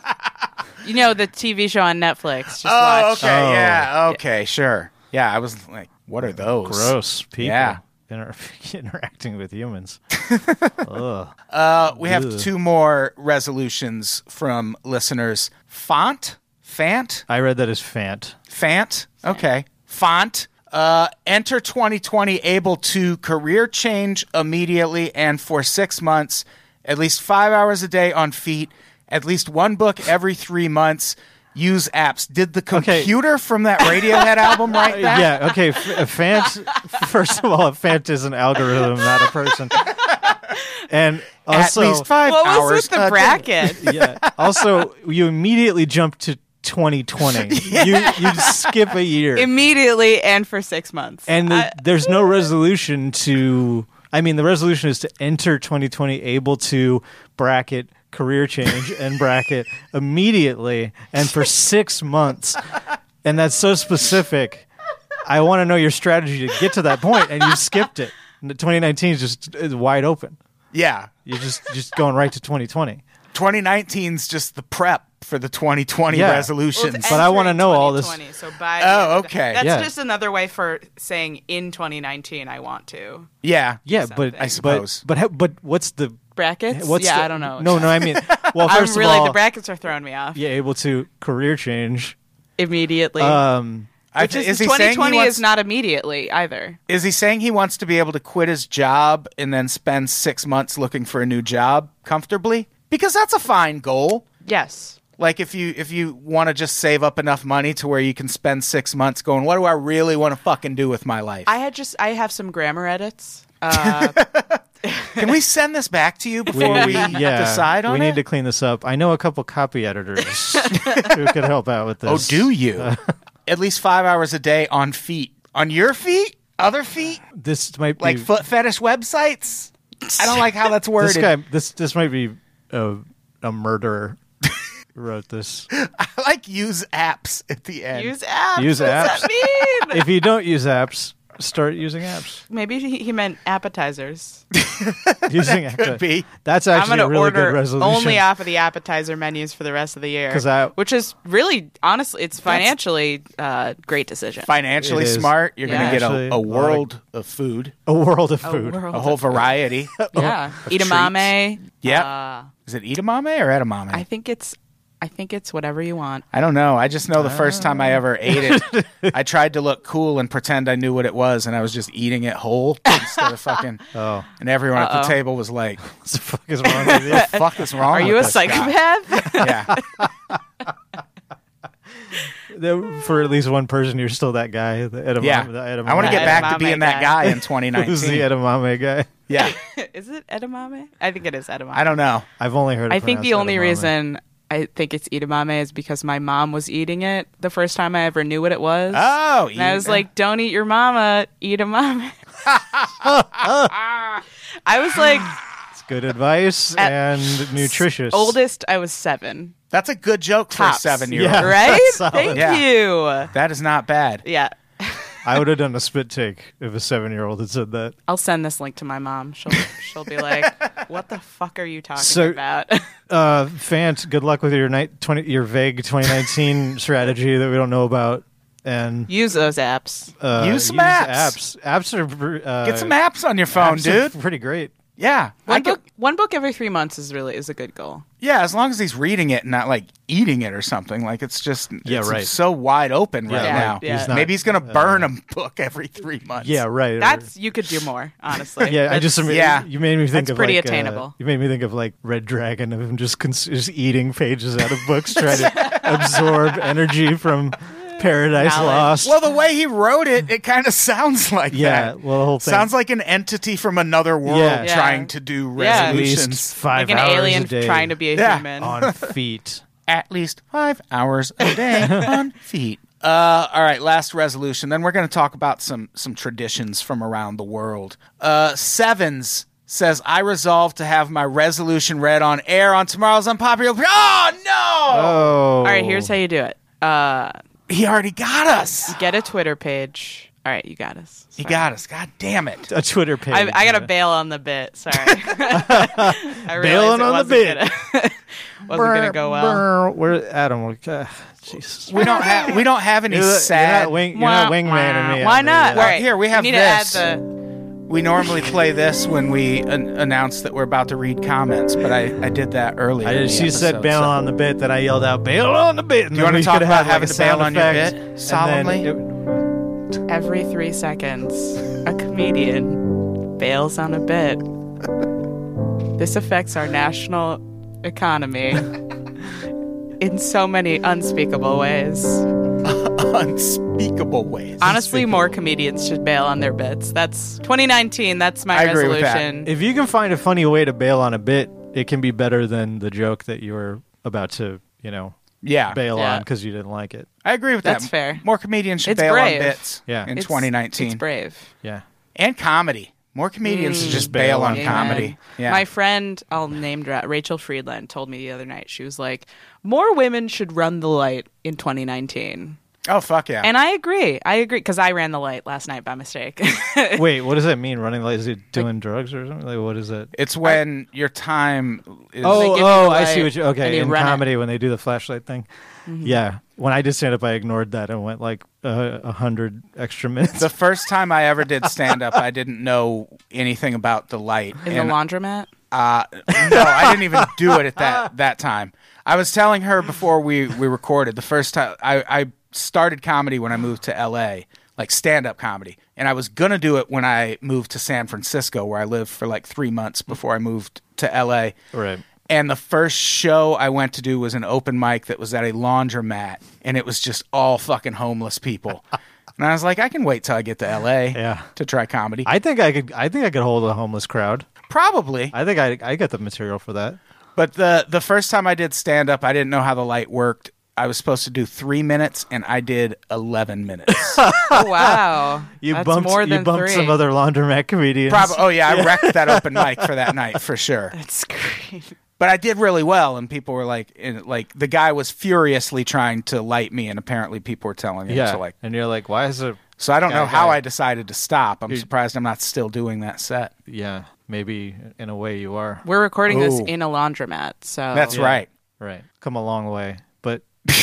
You know, the T V show on Netflix. Just Oh, watch. okay. Oh. Yeah. Okay. Sure. Yeah. I was like, what are those? Gross people. Yeah. Inter- interacting with humans. Ugh. Uh, we have Ugh. two more resolutions from listeners. Font? Fant? I read that as Fant. Fant? Okay. Font. Uh, enter twenty twenty able to career change immediately and for six months, at least five hours a day on feet, at least one book every three months. Use apps. Did the Okay. computer from that Radiohead album write that? Yeah, okay. F- a Fant, first of all, a Fant is an algorithm, not a person. And also, At least five What hours was with the a day. bracket? yeah. Also, you immediately jump to twenty twenty. You you skip a year, Immediately and for six months. and the, I- there's no resolution to. I mean, the resolution is to enter twenty twenty able to bracket career change and bracket immediately and for six months, and that's so specific. I want to know your strategy to get to that point, and you skipped it. And twenty nineteen is just is wide open. Yeah. You're just just going right to twenty twenty. twenty nineteen's just the prep for the twenty twenty Yeah. Well, resolutions. it's But I wanna entering know all this- twenty twenty, So by Oh, the end- okay. That's Yeah. just another way for saying in twenty nineteen I want to. yeah. Yeah, Something. but I suppose. But but, but what's the Brackets? what's yeah, the, I don't know. No, no, I mean, well, I'm first really of all, the brackets are throwing me off yeah, able to career change. immediately. Um, I Which th- is, is he saying he twenty twenty wants, is not immediately either. is he saying he wants to be able to quit his job and then spend six months looking for a new job comfortably? Because that's a fine goal. Yes. Like if you if you want to just save up enough money to where you can spend six months going, what do I really want to fucking do with my life? I had just I have some grammar edits. Uh, Can we send this back to you before we yeah, decide on we it? need to clean this up. I know a couple copy editors who could help out with Oh, this. do you? At least five hours a day on feet. On your feet? Other feet? This might be Like foot fetish websites? I don't like how that's worded. this guy. This this might be a a murderer who wrote this. I like use apps at the end. use apps. Use what apps. does that mean? If you don't use apps, start using apps. Maybe he, he meant appetizers. Using Could be. That's I'm actually going a to really order good resolution. only off of the appetizer menus for the rest of the year. 'Cause I- which is really, honestly, it's financially uh, great decision. Financially It is. smart. You're Yeah. going to get Actually, a, a world of food, a world of A food. world a whole of- variety. Yeah, of edamame. Yep. Uh, Is it edamame or edamame? I think it's, I think it's whatever you want. I don't know. I just know the first time I ever ate it, I tried to look cool and pretend I knew what it was, and I was just eating it whole instead of fucking. Oh, And everyone at the Uh-oh. table was like, what the fuck is wrong with you? "What the fuck is wrong Are with you a this guy?" psychopath? Yeah. There- For at least one person, you're still that guy. The edamame, Yeah. the edamame. I want to get back to Edamame being that guy. guy in twenty Who's the nineteen. edamame guy? Yeah. Is it edamame? I think it is edamame. I don't know. I've only heard. It I think the pronounced only edamame. reason I think it's edamame is because my mom was eating it the first time I ever knew what it was. Oh, And I was like, "Don't eat your mama, eat a mama." I was like, It's good advice At and nutritious. oldest, I was seven. that's a good joke for Tops. a seven-year-old. Yeah. Right? that's solid. Thank Yeah. you. That is not bad. Yeah. I would have done a spit take if a seven-year-old had said that. I'll send this link to my mom. She'll she'll be like, "What the fuck are you talking So- about?" Uh, Fant, good luck with your night twenty, your vague twenty nineteen strategy that we don't know about. And Use those apps. uh, Use some apps. apps. Apps are uh, Get some apps on your phone, apps are dude. pretty great. Yeah. I One get- book, one book every three months is really is a good goal. yeah, as long as he's reading it and not like eating it or something. Like it's just Yeah, it's right. so wide open right Yeah, now. yeah. He's not- Maybe he's gonna uh, burn a book every three months. Yeah, right. That's you could do more, honestly. yeah. I just That's- yeah. you made me think That's of pretty like, uh, attainable. you made me think of like Red Dragon of him just cons- just eating pages out of books, trying to absorb energy from Paradise Knowledge. Lost. Well, the way he wrote it, it kind of sounds like yeah, that. well, the whole thing Sounds like an entity from another world Yeah. Yeah. trying to do Yeah. at resolutions. least five like an hours alien a day trying to be a Yeah. human. on feet. at least five hours a day on feet. Uh, all right, last resolution. Then we're going to talk about some some traditions from around the world. Uh, Sevens says, I resolve to have my resolution read on air on tomorrow's Unpopular. Oh, no! Oh. All right, here's how you do it. Uh, He already got us. get a Twitter page. All right, you got us. He Sorry. got us. God damn it. A Twitter page. I, I got to yeah. bail on the bit. Sorry. I Bailing realized it on the wasn't bit. Gonna, wasn't going to go well. Brr, Where Adam? Uh, Jesus. We don't have we don't have any You're, the- sad. you're not, wing, you're not wingman me. Why on the, not? uh, Well, All right, here, we have you need this. To add the, We normally play this when we an- announce that we're about to read comments, but I, I did that earlier. I, in the she said episode, bail so- on the bit, then I yelled out, bail on the bit. And Do you then wanna we talk could about have, like, having a to bail sound on your effect, bit and solemnly? then it- every three seconds, a comedian bails on a bit. This affects our national economy in so many unspeakable ways. Unspeakable ways. Honestly, more comedians should bail on their bits. That's twenty nineteen. That's my I agree with that. resolution. If you can find a funny way to bail on a bit, it can be better than the joke that you were about to, you know, Yeah, bail Yeah. on because you didn't like it. I agree with That's that. fair. More comedians should It's bail brave. on bits Yeah. in It's- twenty nineteen. It's brave. Yeah. And comedy. More comedians should just bail on Amen. comedy. Yeah. My friend, I'll name drop, Rachel Friedland, told me the other night. She was like, "More women should run the light in twenty nineteen." oh, fuck yeah. And I agree. I agree because I ran the light last night by mistake. Wait, what does that mean? Running late? Is it doing drugs or something? Like, what is it? it's when your time is... Oh, give you oh, the I see light what you. and Okay, you in run it. comedy when they do the flashlight thing. Yeah, when I did stand up, I ignored that and went like uh, a hundred extra minutes. The first time I ever did stand-up, I didn't know anything about the light. in and the laundromat. Uh, no, I didn't even do it at that that time. I was telling her before we, we recorded the first time I, I started comedy when I moved to L A, like stand-up comedy, and I was gonna do it when I moved to San Francisco, where I lived for like three months before I moved to L A. Right. And the first show I went to do was an open mic that was at a laundromat, and it was just all fucking homeless people. And I was like, I can wait till I get to L A Yeah. to try comedy. I think I could. I think I could hold a homeless crowd. Probably. I think I I got the material for that. But the the first time I did stand up, I didn't know how the light worked. I was supposed to do three minutes, and I did eleven minutes. Oh, wow. You That's bumped. more you than bumped three. some other laundromat comedians. Probably. Oh yeah, I wrecked that open mic for that night for sure. That's great. But I did really well, and people were like, in, like the guy was furiously trying to light me, and apparently people were telling him Yeah. to like. And you're like, why is it? So I don't Guy, know how guy. I decided to stop. I'm You- surprised I'm not still doing that set. Yeah. Maybe in a way you are. We're recording this Ooh. in a laundromat, so That's Yeah. right. Right. Come a long way, but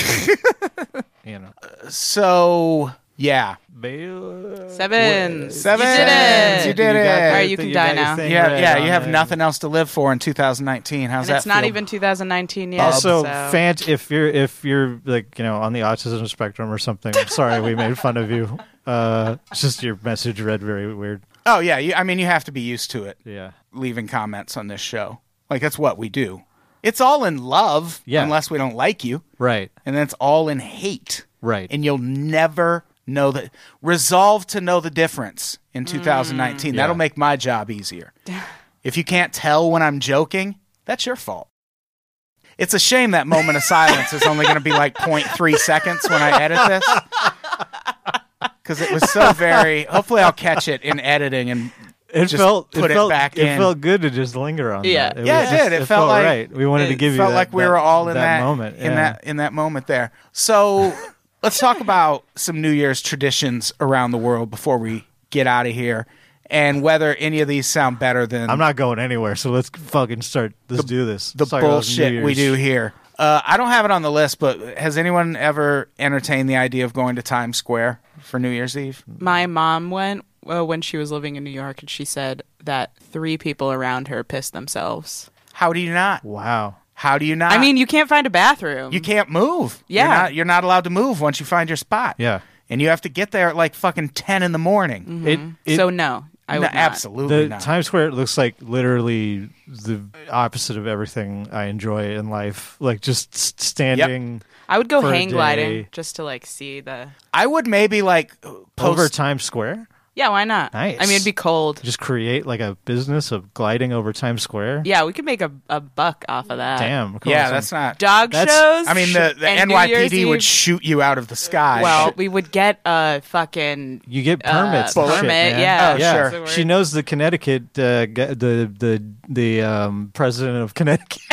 you know. So yeah, Bail- Seven. Seven. You did it. You did got it. your- All right, you can got die your now. thing yeah, read yeah. on You have there. nothing else to live for in two thousand nineteen. How's And that it's not feel? even two thousand nineteen yet. Also, so. Fant, if you're if you're like you know on the autism spectrum or something, I'm sorry we made fun of you. Uh, it's just your message read very weird. Oh yeah, you, I mean you have to be used to it. Yeah. Leaving comments on this show, like that's what we do. It's all in love, Yeah. unless we don't like you, Right. and then it's all in hate, Right. and you'll never know that. Resolve to know the difference in two thousand nineteen. Yeah. That'll make my job easier. If you can't tell when I'm joking, that's your fault. It's a shame that moment of silence is only going to be like zero point three seconds when I edit this. Because it was so very... Hopefully I'll catch it in editing and It just felt put it, it felt, back it in. felt good to just linger on Yeah. that. Yeah, was it just- did. It It felt like- right. We wanted to it give you felt that, like we that- were all in that, moment. in yeah. that in that moment there. So let's talk about some New Year's traditions around the world before we get out of here, and whether any of these sound better than I'm not going anywhere, so let's fucking start. Let's do this. the Let's talk about bullshit New we do Year's. here. Uh, I don't have it on the list, but has anyone ever entertained the idea of going to Times Square for New Year's Eve? My mom went uh, when she was living in New York, and she said that three people around her pissed themselves. How do you not? Wow. How do you not? I mean, you can't find a bathroom. you can't move. Yeah. You're not, you're not allowed to move once you find your spot. Yeah. And you have to get there at like fucking ten in the morning. It, it so no, I No, would not. absolutely the not. Times Square looks like literally the opposite of everything I enjoy in life. Like just s- standing I would go for a hang gliding day. just to like see the. I would maybe like post over Times Square. Yeah, why not? Nice. I mean, it'd be cold. Just create like a business of gliding over Times Square. Yeah, we could make a, a buck off of that. Damn. come Yeah, on, that's some- not. Dog That's- shows. I mean, the, the and N New Y P Year's D would Eve- shoot you out of the sky. Well, we would get a fucking You get uh, permits. and shit, permit. man. yeah, Oh, yeah. sure. That's the word. She knows the Connecticut, uh, g- the the the um, president of Connecticut.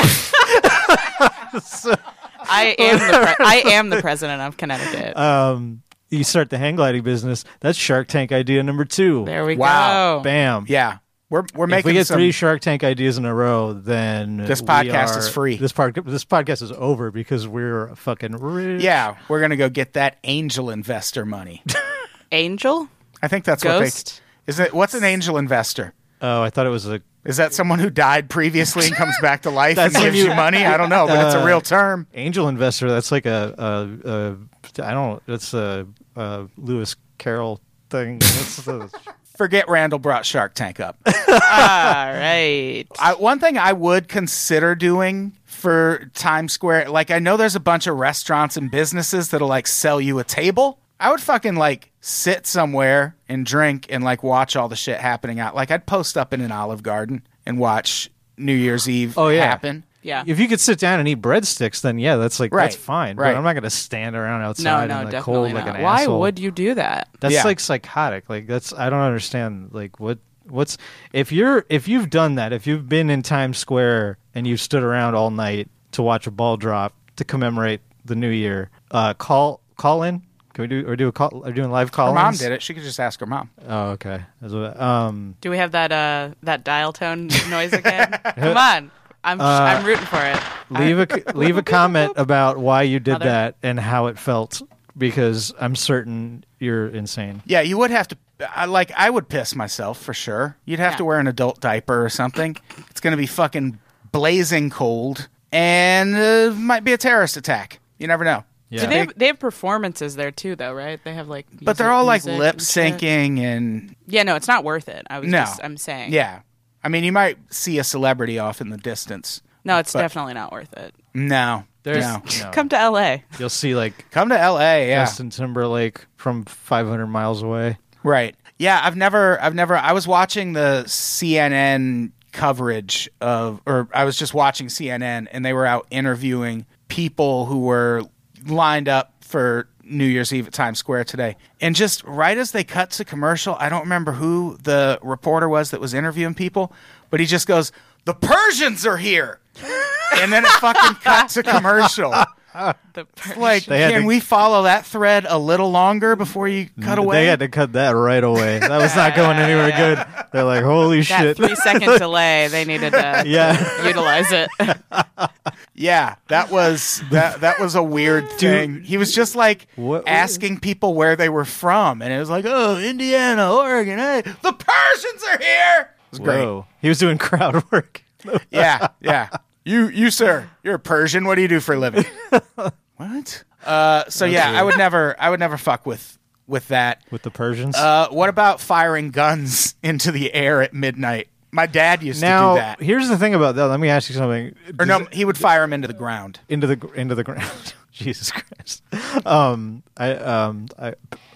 So, I am the pre- I am the president of Connecticut. um, you start the hang gliding business. That's Shark Tank idea number two. there we Wow. go. Bam. yeah, we're we're If making we get some. three Shark Tank ideas in a row, then This we podcast is are- free. This part, this podcast is over because we're fucking rich. yeah, we're gonna go get that angel investor money. Angel, I think that's ghost. what they. Is it what's an angel investor? Oh, I thought it was a. Is that someone who died previously and comes back to life and That's when gives you you- money? I don't know, but it's a Uh, real term. Angel investor. That's like a, a, a I don't. It's a, a Lewis Carroll thing. That's the, Forget Randall brought Shark Tank up. All right. I, one thing I would consider doing for Times Square, like I know there's a bunch of restaurants and businesses that'll like sell you a table. I would fucking like sit somewhere and drink and like watch all the shit happening out. Like I'd post up in an Olive Garden and watch New Year's Eve Oh, yeah. happen. Yeah. if you could sit down and eat breadsticks, then yeah, that's like Right, that's fine. right. But I'm not gonna stand around No, outside no, in the definitely cold not. like an Why asshole. would you do that? That's Yeah. like psychotic. Like that's I don't understand. Like what what's if you're if you've done that, if you've been in Times Square and you've stood around all night to watch a ball drop to commemorate the new year, uh, call call in. Can we do or do a call? Are doing live call? Her mom did it. She could just ask her mom. Oh, okay. That's what- Um, Do we have that uh that dial tone noise again? Come on. I'm I'm rooting for it. leave a leave a comment about why you did Mother. that and how it felt, because I'm certain you're insane. Yeah, you would have to. I like. I would piss myself for sure. You'd have Yeah. to wear an adult diaper or something. It's going to be fucking blazing cold, and uh, might be a terrorist attack. You never know. Yeah. Do they have, they have performances there too, though, right? They have like, But they're music- all like music lip and shit. syncing and Yeah, no, it's not worth it. I was no. just, I'm saying. Yeah, I mean, you might see a celebrity off in the distance. No, it's But- definitely not worth it. No, There's no. no. Come to L A. You'll see like Come to L A. Yeah, Justin Timberlake from five hundred miles away. right. Yeah, I've never, I've never. I was watching the C N N coverage of, or I was just watching C N N, and they were out interviewing people who were lined up for New Year's Eve at Times Square today. And just right as they cut to commercial, I don't remember who the reporter was that was interviewing people, but he just goes, "The Persians are here." And then it fucking cut to commercial. The per- Like, They had can to- we follow that thread a little longer before you cut away? They had to cut that right away. That was not going anywhere good. They're like, holy that shit. three second delay, they needed to Yeah. utilize it. Yeah, that was that that was a weird thing. He was just like What- asking people where they were from, and it was like, "Oh, Indiana, Oregon, hey, the Persians are here." It was great. Whoa. He was doing crowd work. Yeah, yeah. You, you, sir, you're a Persian. What do you do for a living? What? Uh, so yeah, I would never, I would never fuck with with that. With the Persians. Uh, what about firing guns into the air at midnight? My dad used now, to do that. here's the thing about that. Let me ask you something. Or Does no, it- he would fire them into the ground. into the into the ground. Jesus Christ. Um, I um I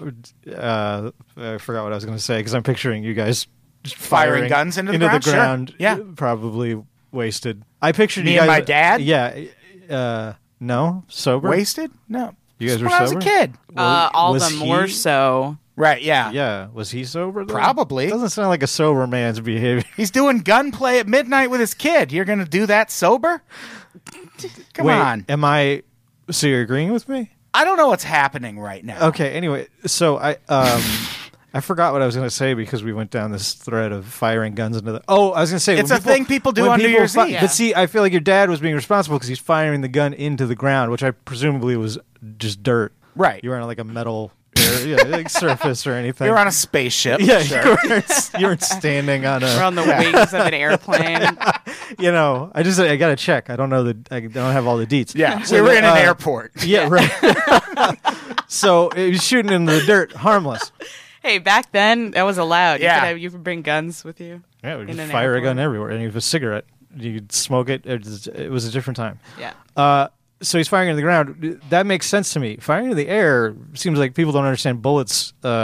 uh I forgot what I was going to say because I'm picturing you guys just Firing firing guns into the ground? Sure. ground. Yeah. probably wasted. I pictured Me you and guys. my dad? Yeah. Uh, no, sober. Wasted? No. You guys Just were when I was a sober? kid. Uh, all was the more he- so. Right, yeah. Yeah, was he sober? Though? Probably. Doesn't sound like a sober man's behavior. He's doing gunplay at midnight with his kid. You're going to do that sober? Come Wait, on. am I? So you're agreeing with me? I don't know what's happening right now. Okay. Anyway, so I um I forgot what I was going to say because we went down this thread of firing guns into the. Oh, I was going to say It's when a thing people do when on New people Year's fi- Eve. But see, I feel like your dad was being responsible because he's firing the gun into the ground, which I presumably was just dirt. Right. You were on like a metal area, yeah, like surface or anything. You're on a spaceship. yeah, Sure. you, weren't, you weren't standing on We're a. on the wings of an airplane. You know, I just I got to check. I don't know the. I don't have all the deets. Yeah. So we were the, in an uh, airport. Yeah, right. So it was shooting in the dirt, harmless. Hey, back then that was allowed. You Yeah. could have, you could bring guns with you. Yeah, we In just an fire a airport. gun everywhere, and you have a cigarette. You could smoke it. It was, it was a different time. Yeah. Uh, so he's firing into the ground. That makes sense to me. Firing into the air seems like people don't understand bullets uh,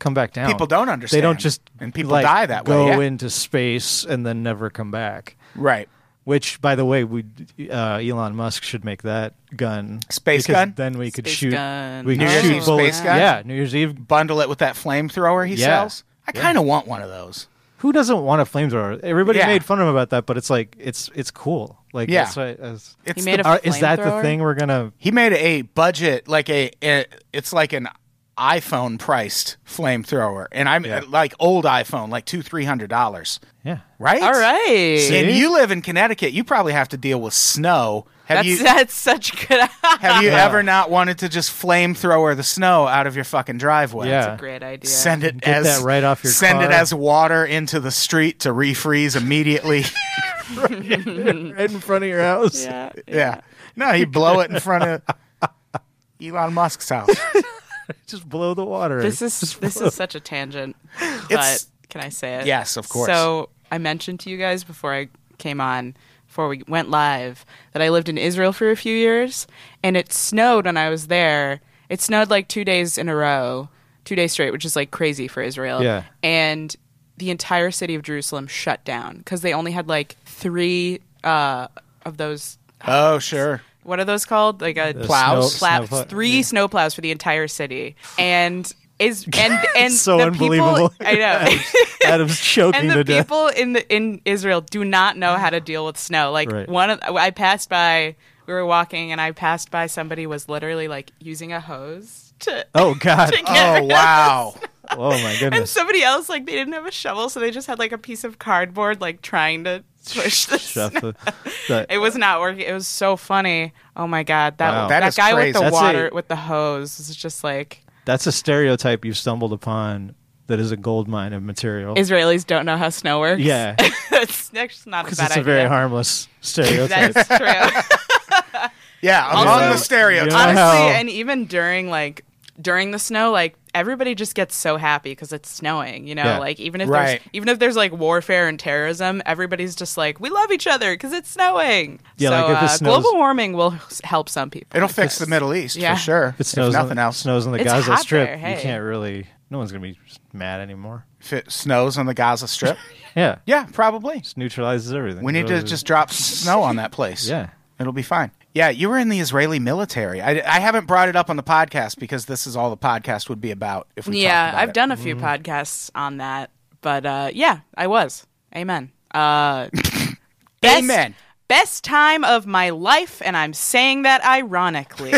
come back down. People don't understand. They don't just and people like, die that go way. Yeah. into space and then never come back. Right. Which, by the way, we uh, Elon Musk should make that gun. Space because gun? Then we could Space shoot. gun. We New could Year's shoot Eve bullets. space gun? Yeah, New Year's Eve. Bundle it with that flamethrower he Yeah. sells. I Yeah. kind of want one of those. Who doesn't want a flamethrower? Everybody Yeah. made fun of him about that, but it's like it's it's cool. Like Yeah. that's what, that's, It's He made the- a are, is that the flamethrower? thing we're gonna? he made a budget like a, a it's like an iPhone priced flamethrower, and I'm Yeah. like old iPhone, like two three hundred dollars. Yeah. Right. All right. And you live in Connecticut. You probably have to deal with snow. Have That's you that's such good. have you Yeah. ever not wanted to just flamethrower the snow out of your fucking driveway? Yeah. That's a great idea. Send it Get as that right off your send it car. as water into the street to refreeze immediately. right in front of your house. Yeah. yeah. No, you blow it in front of Elon Musk's house. Just blow the water. This is Just this blow- is such a tangent. It's- But can I say it? Yes, of course. So I mentioned to you guys before I came on, before we went live, that I lived in Israel for a few years, and it snowed when I was there. It snowed like two days in a row, two days straight, which is like crazy for Israel. Yeah. And the entire city of Jerusalem shut down because they only had like three uh, of those. Oh, sure. What are those called? Like a The Plows? snow- plow, snowplow- three yeah. snow plows for the entire city, and is and and So the unbelievable. People, I know. Adam's choking And to the death. people in the in Israel do not know how to deal with snow. Like Right. one of I passed by, we were walking, and I passed by somebody was literally like using a hose to. Oh God! to get Oh, rid of wow. Oh my And goodness! somebody else, like, they didn't have a shovel, so they just had like a piece of cardboard, like trying to push the Shut snow. the- that- It was not working. It was so funny. Oh my god, that Wow. That that, is guy crazy. with the That's water a- with the hose is just like That's a stereotype you've stumbled upon. That is a gold mine of material. Israelis don't know how snow works. Yeah. that's that's not a Because bad it's a idea. very harmless stereotype. That's true. Yeah, among Also- the stereotypes. Yeah. Honestly, How- and even during like during the snow, like everybody just gets so happy because it's snowing. You know, Yeah. like even if Right. there's even if there's like warfare and terrorism, everybody's just like we love each other because it's snowing. Yeah, so like if it uh, snows- global warming will s- help some people. It'll fix the Middle East Yeah. for sure. If it snows, if nothing on, else. snows on the It's Gaza hot Strip, there, hey. you can't really. No one's gonna be mad anymore. If it snows on the Gaza Strip. Yeah, Yeah, probably. just neutralizes everything. We need to Really- just drop some snow on that place. Yeah. It'll be fine. Yeah, you were in the Israeli military. I, I haven't brought it up on the podcast because this is all the podcast would be about if we Yeah, talked about I've it. done a few podcasts on that, but uh, yeah, I was. Amen. Uh, best, Amen. Best time of my life, and I'm saying that ironically.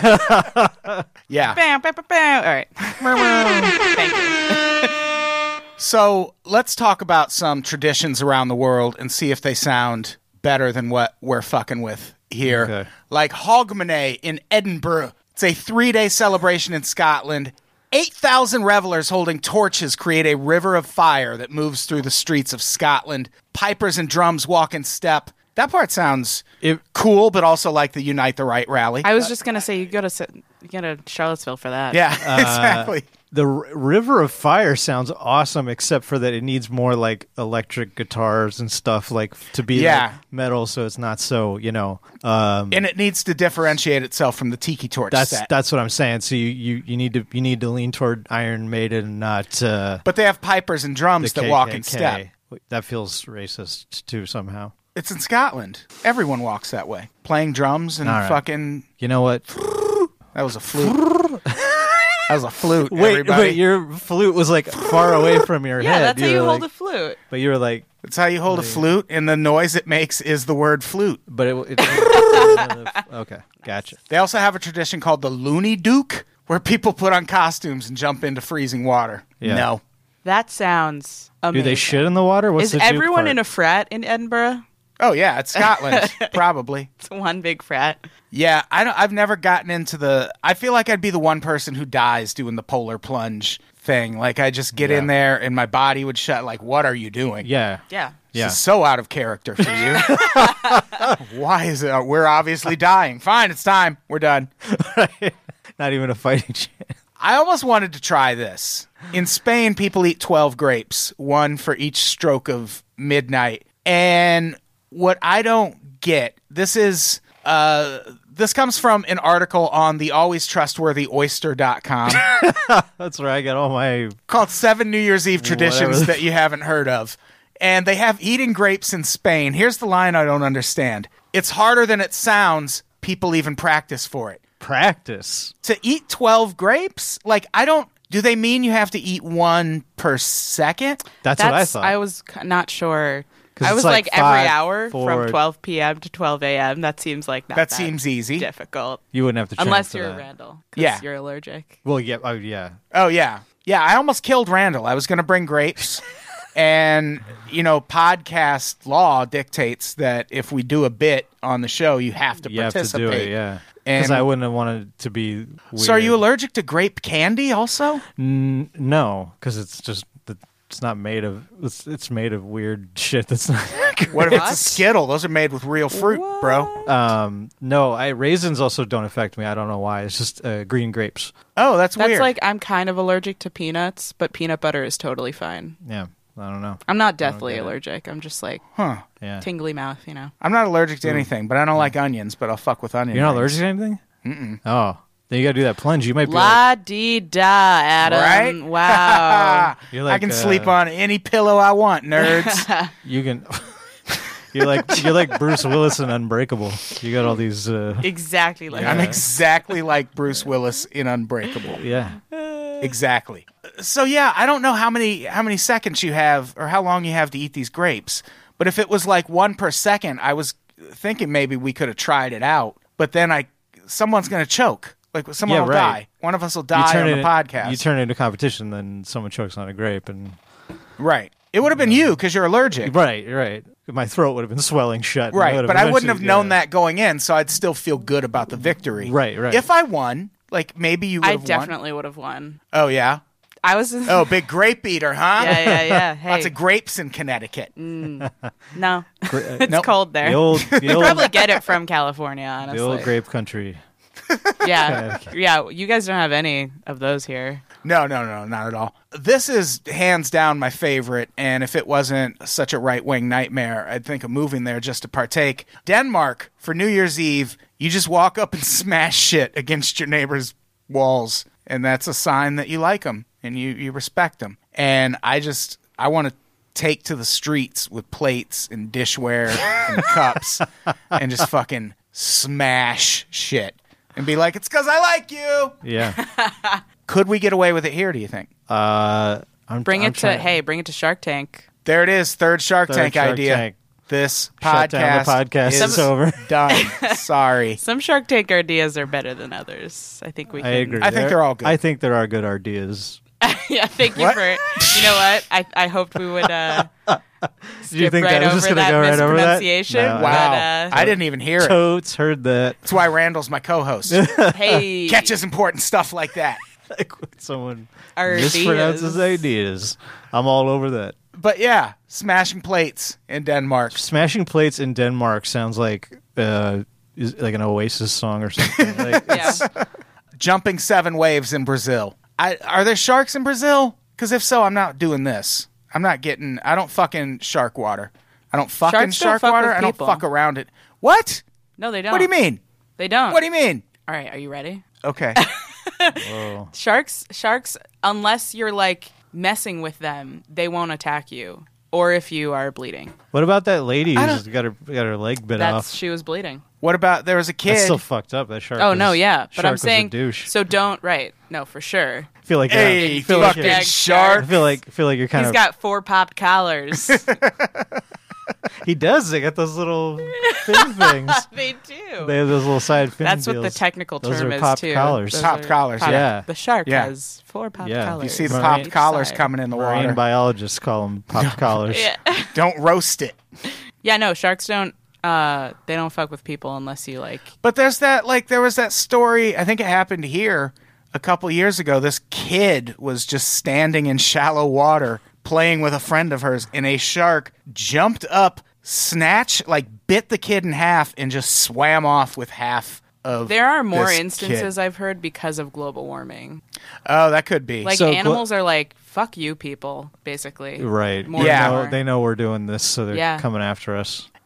Yeah. Bam, bam, bam, bam. All right. Thank you. So let's talk about some traditions around the world and see if they sound better than what we're fucking with here. Okay. Like Hogmanay in Edinburgh. It's a three-day celebration in Scotland. eight thousand revelers holding torches create a river of fire that moves through the streets of Scotland. Pipers and drums walk in step. That part sounds It- cool, but also like the Unite the Right rally. I was just gonna say you go to Sit- you go to Charlottesville for that. yeah, exactly. The R- River of Fire sounds awesome, except for that it needs more like electric guitars and stuff like to be Yeah. like, metal, so it's not so you know. Um, And it needs to differentiate itself from the Tiki Torch that's set. that's what I'm saying. So you, you, you need to you need to lean toward Iron Maiden, not uh, But they have pipers and the drums that K K K. walk in step. That feels racist too somehow. It's in Scotland. Everyone walks that way. Playing drums and All right. fucking... You know what? That was a flute. That was a flute, Wait, everybody. wait, your flute was like far away from your Yeah, head. that's how were you hold like- a flute. But you were like, That's how you hold a flute, and the noise it makes is the word flute. but it. it okay, gotcha. They also have a tradition called the Looney Duke, where people put on costumes and jump into freezing water. Yeah. No. That sounds amazing. Do they shit in the water? What's Is the Duke everyone part? in a frat in Edinburgh? Oh, yeah, it's Scotland, probably. It's one big frat. Yeah, I don't, I've never gotten into the... I feel like I'd be the one person who dies doing the polar plunge thing. Like, I just get Yeah. in there, and my body would shut. Like, what are you doing? Yeah, Yeah. This yeah. is so out of character for you. Why is it? We're obviously dying. Fine, it's time. We're done. Not even a fighting chance. I almost wanted to try this. In Spain, people eat twelve grapes, one for each stroke of midnight. And what I don't get, this is uh, this comes from an article on the always trustworthy oyster dot com That's where I get all my... called Seven New Year's Eve Traditions Whatever. That You Haven't Heard Of. And they have eating grapes in Spain. Here's the line I don't understand. It's harder than it sounds. People even practice for it. Practice. To eat twelve grapes? Like, I don't... Do they mean you have to eat one per second? That's, what I That's thought. I was c- not sure. 'Cause I it's was like like, five, every hour four- from twelve p.m. to twelve a.m. That seems like not That that seems easy. difficult. You wouldn't have to train Unless for you're that. Randall. 'Cause Yeah. you're allergic. Well, yeah. Oh, yeah. Oh, yeah. Yeah, I almost killed Randall. I was going to bring grapes. And, you know, podcast law dictates that if we do a bit on the show, you have to You have participate. to do it, yeah. Because And- I wouldn't have wanted it to be weird. So are you allergic to grape candy also? N- no, because it's just... It's not made of... It's, it's made of weird shit that's not... What if it's What? a Skittle? Those are made with real fruit, bro. Um, no, I raisins also don't affect me. I don't know why. It's just uh, green grapes. Oh, that's, That's weird. like I'm kind of allergic to peanuts, but peanut butter is totally fine. Yeah, I don't know. I'm not deathly get it. allergic. I'm just like Huh. Yeah, tingly mouth, you know. I'm not allergic to anything, but I don't like onions, but I'll fuck with onion you're not rings. allergic to anything. Mm-mm. Oh, then you got to do that plunge. You might be. Like, La dee da, Adam. Right? Wow. You're I like, can uh, sleep on any pillow I want, nerds. you can. You're like you're like Bruce Willis in Unbreakable. You got all these. Uh, exactly like I'm Yeah. exactly like Bruce Willis in Unbreakable. yeah, Exactly. So yeah, I don't know how many how many seconds you have or how long you have to eat these grapes. But if it was like one per second, I was thinking maybe we could have tried it out. But then I someone's going to choke. Like someone Yeah, will right. die. One of us will you die turn on the it, podcast. You turn it into competition, then someone chokes on a grape, and right. It would have been you because you're allergic. right, right. My throat would have been swelling shut. and Right, would have but I wouldn't have eventually- known yeah. that going in, so I'd still feel good about the victory. Right, right. If I won, like maybe you would I have won. definitely would have won. Oh yeah. I was Oh, big grape eater, huh? Yeah, yeah, yeah. Hey. Lots of grapes in Connecticut. No. Gra- It's Nope. cold there. The old, the You old, probably get it from California, the honestly. old grape country. Yeah. Yeah, you guys don't have any of those here. No, no, no, not at all. This is hands down my favorite, and if it wasn't such a right-wing nightmare, I'd think of moving there just to partake. Denmark, for New Year's Eve, you just walk up and smash shit against your neighbor's walls, and that's a sign that you like them and you, you respect them. And I just, I want to take to the streets with plates and dishware and cups and just fucking smash shit and be like, it's because I like you. Yeah. Could we get away with it here, do you think? Uh, I'm, Bring I'm it to trying- hey, bring it to Shark Tank. There it is, third Shark Third Tank Shark idea. Tank. This Shut down podcast, the podcast. is It's over. done. Sorry. Some Shark Tank ideas are better than others. I think we can I agree. I think they're all good. I think there are good ideas. Yeah, thank you What? for you know what? I I hoped we would uh Did you skip think right that was over just gonna that go right over that? mispronunciation. No. but, Wow. uh, I didn't even hear it. Totes heard that. That's why Randall's my co-host. hey, Catches important stuff like that. Like when someone our mispronounces ideas. ideas. I'm all over that. But yeah, smashing plates in Denmark. Smashing plates in Denmark sounds like uh, is like an Oasis song or something. Like, Yeah. Jumping seven waves in Brazil. I, are there sharks in Brazil? Because if so, I'm not doing this. I'm not getting. I don't fucking shark water. I don't fucking Sharks don't shark fuck water. with I don't people. fuck around it. What? No, they don't. What do you mean? They don't. What do you mean? All right, are you ready? Okay. Whoa. Sharks, sharks, unless you're like messing with them, they won't attack you. Or if you are bleeding, What about that lady I who don't- just got her got her leg bit that's off? she was bleeding. What about there was a That's kid? still fucked up. That shark. Oh was- no, yeah, but shark I'm was a saying douche. so don't right. No, for sure. I feel like Hey, I feel like, fucking Bag shark. I feel like I feel like you're kind He's of. got four popped collars. he does. They got those little fin things. they do. They have those little side fin. That's what the deals. technical Those term are is popped too. collars. Those Popped are collars, popped- yeah. The shark Yeah. has four popped Yeah. collars. You see the Marine- popped each collars side. coming in the Marine water. biologists call them popped collars. Yeah. Don't roast it. Yeah, no, sharks don't. Uh, they don't fuck with people unless you like. But there's that, like, there was that story, I think it happened here a couple years ago. This kid was just standing in shallow water playing with a friend of hers, and a shark jumped up, snatched, like, bit the kid in half, and just swam off with half of There are more this instances kid. I've heard because of global warming. Oh, that could be. Like So glo- animals are like, fuck you, people, basically. Right. More Yeah. They know, and they know we're doing this, so they're Yeah. coming after us.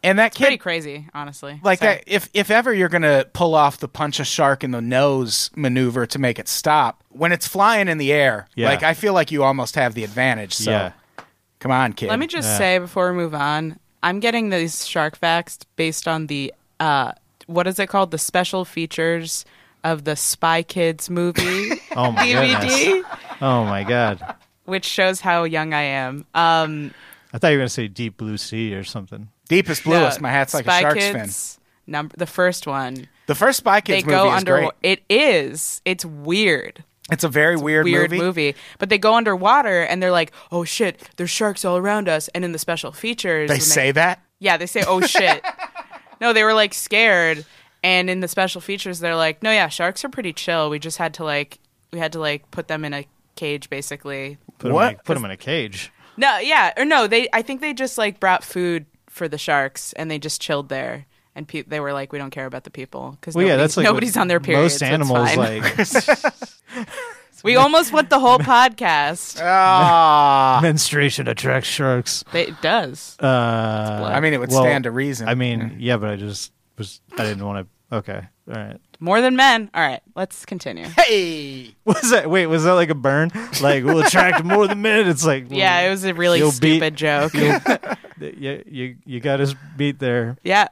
And that kid, Pretty crazy, honestly. like Sorry. that, if if ever you're gonna pull off the punch a shark in the nose maneuver to make it stop, when it's flying in the air, Yeah. like I feel like you almost have the advantage. So Yeah. come on, kid. Let me just Yeah. say before we move on, I'm getting these shark facts based on the uh, what is it called? The special features of the Spy Kids movie Oh my D V D, goodness. Oh my god. which shows how young I am. Um, I thought you were gonna say Deep Blue Sea or something. Deepest bluest. the My hat's like Spy a shark's Kids, Number the first one. The first Spy Kids They go movie is under. great. It is. It's weird. It's a very weird, Weird movie. movie. But they go underwater and they're like, "Oh shit, there's sharks all around us." And in the special features, They when say that. Yeah, they say, "Oh shit." No, they were like scared, and in the special features, they're like, "No, yeah, sharks are pretty chill. We just had to like, we had to like put them in a cage, basically." Put What? Him in a, put him in a cage. No, yeah, or no, they. I think they just like brought food for the sharks, and they just chilled there. And pe- they were like, "We don't care about the people because Well, yeah, that's like nobody's what on their periods. Most so it's animals fine." like We almost went the whole podcast. Ah, menstruation attracts sharks. It does. Uh, I mean, it would well, stand to reason. I mean, yeah, but I just was. I didn't want to. Okay, all right. More than men. All right, let's continue. hey, Was that? Wait, was that like a burn? Like we'll attract more than men? It's like well, Yeah, it was a really You'll stupid beat- joke. you you you got us beat there. Yeah.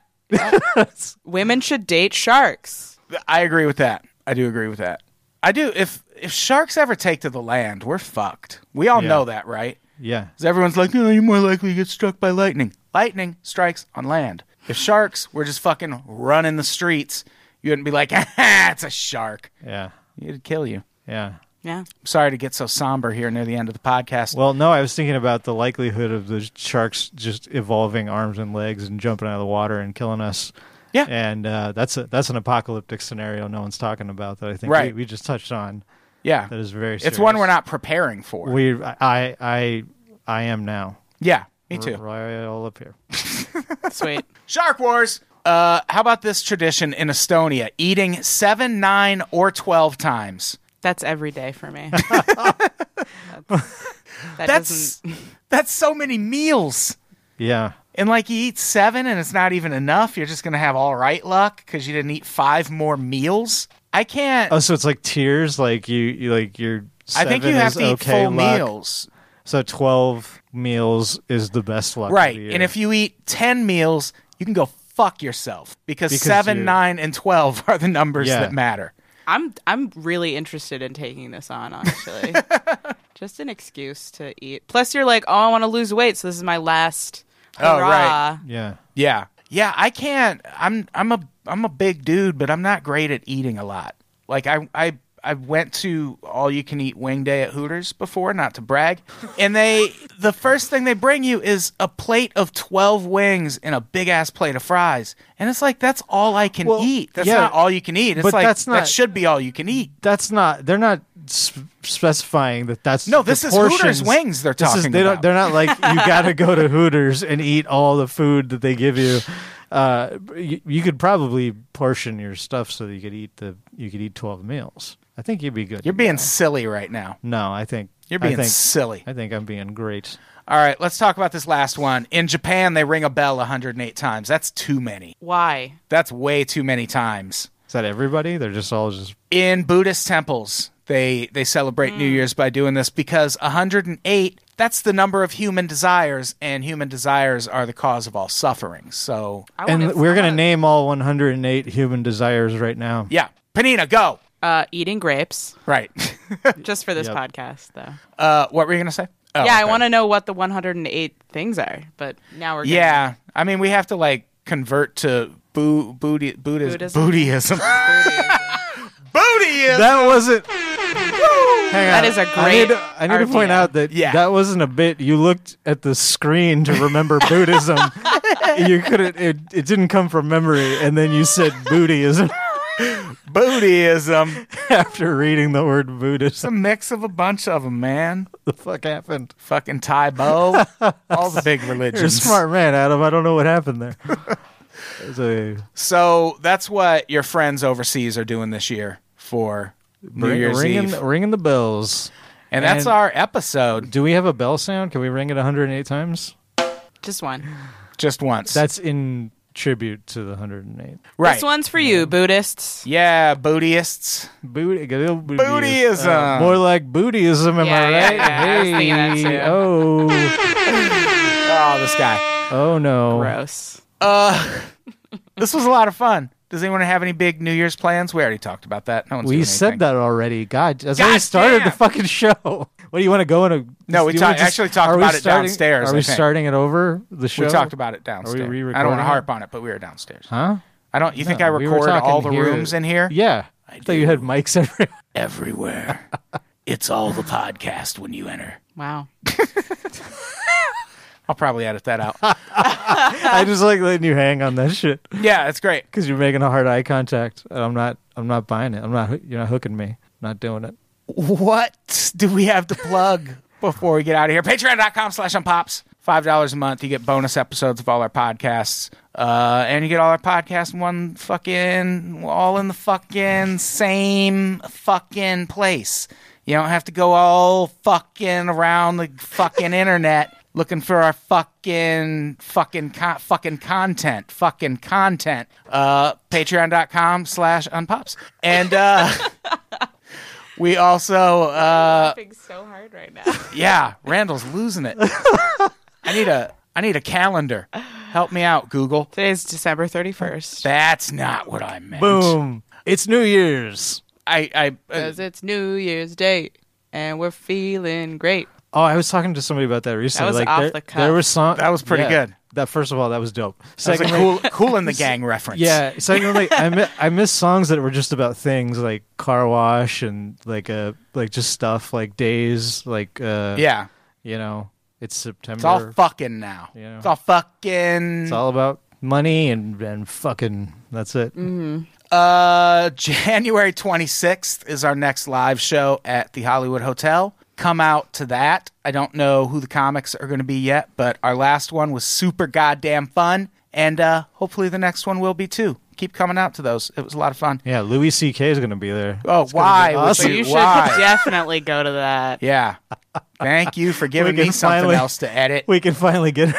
Women should date sharks. I agree with that. I do agree with that. I do. If if sharks ever take to the land, we're fucked. We all Yeah. know that, right? Yeah, Because everyone's like, oh, you're more likely to get struck by lightning. Lightning strikes on land. If sharks were just fucking running the streets, you wouldn't be like, ah, it's a shark. yeah, It'd kill you. yeah. Yeah. Sorry to get so somber here near the end of the podcast. Well, no, I was thinking about the likelihood of the sharks just evolving arms and legs and jumping out of the water and killing us. Yeah. and uh, that's a, that's an apocalyptic scenario no one's talking about that I think Right. we, we just touched on. yeah. That is very. It's serious. one we're not preparing for. We I I I am now. yeah, me too. Right all up here. Sweet. Shark Wars. Uh, how about this tradition in Estonia? Eating seven, nine, or twelve times. That's every day for me. That's, that That's doesn't. that's so many meals. Yeah. And like you eat seven and it's not even enough. You're just going to have all right luck because you didn't eat five more meals. I can't. Oh, so it's like tiers. Like you, you like your. I think you seven have is to eat okay full luck. meals. So twelve meals is the best luck. Right. of the year. And if you eat ten meals, you can go fuck yourself because, Because seven, you're- nine, and twelve are the numbers Yeah. that matter. I'm I'm really interested in taking this on. Honestly, just an excuse to eat. Plus, you're like, oh, I want to lose weight, so this is my last. Oh, Hurrah. right. yeah. Yeah. Yeah, I can't. I'm I'm a I'm a big dude, but I'm not great at eating a lot. Like I I I went to all you can eat wing day at Hooters before, not to brag. And they the first thing they bring you is a plate of twelve wings and a big ass plate of fries. And it's like that's all I can Well, eat. That's yeah, not all you can eat. It's but like that's that not- should be all you can eat. That's not. They're not s- specifying that. That's No, the this is portions. Hooters wings they're This is- talking they don't- about. They're not like you got to go to Hooters and eat all the food that they give you. Uh, you, you could probably portion your stuff so that you could eat the you could eat twelve meals. I think you'd be good. You're being silly right now. No, I think You're being I think, silly. I think I'm being great. All right, let's talk about this last one. In Japan, they ring a bell one hundred eight times. That's too many. Why? That's way too many times. Is that everybody? They're just all just In Buddhist temples, they they celebrate New Year's by doing this because one hundred eight, that's the number of human desires, and human desires are the cause of all suffering. So, I and wanna- we're I gonna wanna- name all one hundred eight human desires right now. yeah. Panina, go. uh, eating grapes. Right. Just for this Yep. podcast, though. uh, what were you going to say? Oh, yeah, I okay. want to know what the one hundred eight things are, but now we're getting- Yeah. I mean, we have to, like, convert to boo, booty, Buddhist, Buddhism? Buddhism. Buddhism. Buddhism! That wasn't. Hang on. That is a I great need, to, I need to point R P M. out that Yeah. that wasn't a bit. You looked at the screen to remember Buddhism. You couldn't. It, it didn't come from memory, and then you said Buddhism Buddhism. after reading the word It's Buddhism. a mix of a bunch of them, man. What the fuck happened? Fucking Taibo. All the big You're a religions. smart man, Adam. I don't know what happened there. It's a- So that's what your friends overseas are doing this year for New ring- Year's ringing, Eve. ringing the bells. And that's and- our episode. Do we have a bell sound? Can we ring it one hundred eight times? Just one. Just once. That's in tribute to the one hundred eight. right. This one's for you, Buddhists. Yeah, Bootyists. Booty, Bootyism. Uh, more like bootyism, am Yeah, I yeah, right? yeah, I was thinking that Hey, too. oh, Oh, this guy. oh no. Gross. Uh, this was a lot of fun. Does anyone have any big New Year's plans? We already talked about that. No one's We doing said anything. that already. God, that's God how we started damn. the fucking show. What do you want to go in a? No, we do you wanna talk- actually talked are we about it starting- downstairs, Are I we think. starting it over the show? We talked about it downstairs. I don't re-recording want to it? harp on it, but we were downstairs. Huh? I don't. You think No, I we were record talking all the here. rooms in here? Yeah. I, thought you had mics everywhere. Everywhere. It's all the podcast when you enter. Wow. I'll probably edit that out. I just like letting you hang on that shit Yeah, that's great. because you're making a hard eye contact. And I'm not. I'm not buying it. I'm not. You're not hooking me. Not doing it. What do we have to plug before we get out of here? Patreon.com slash unpops. five dollars a month. You get bonus episodes of all our podcasts. Uh, and you get all our podcasts in one fucking, all in the fucking same fucking place. You don't have to go all fucking around the fucking internet looking for our fucking, fucking, co- fucking content. Fucking content. Uh, Patreon.com slash unpops. And, uh... We also, uh, laughing so hard right now. yeah, Randall's losing it. I need a, I need a calendar. Help me out, Google. Today's December thirty-first. That's not what I meant. Boom. It's New Year's. I, I, uh, Because it's New Year's Day, and we're feeling great. Oh, I was talking to somebody about that recently. was like off there, the cuff. there was some. That was pretty yeah, good. That first of all, that was dope. that was a Secondly, cool, cool in the gang reference. yeah. Secondly, I mi- I miss songs that were just about things like car wash and like uh like just stuff like days like uh yeah. you know it's September. It's all fucking now. You know. It's all fucking. It's all about money and and fucking. That's it. Uh, January twenty-sixth is our next live show at the Hollywood Hotel. Come out to that. I don't know who the comics are going to be yet, but our last one was super goddamn fun, and uh, hopefully the next one will be too. Keep coming out to those. It was a lot of fun. Yeah, Louis C K is going to be there. Oh, It's gonna why? be would awesome. So you should Why? definitely go to that. Yeah. Thank you for giving We me can something finally- else to edit. We can finally get.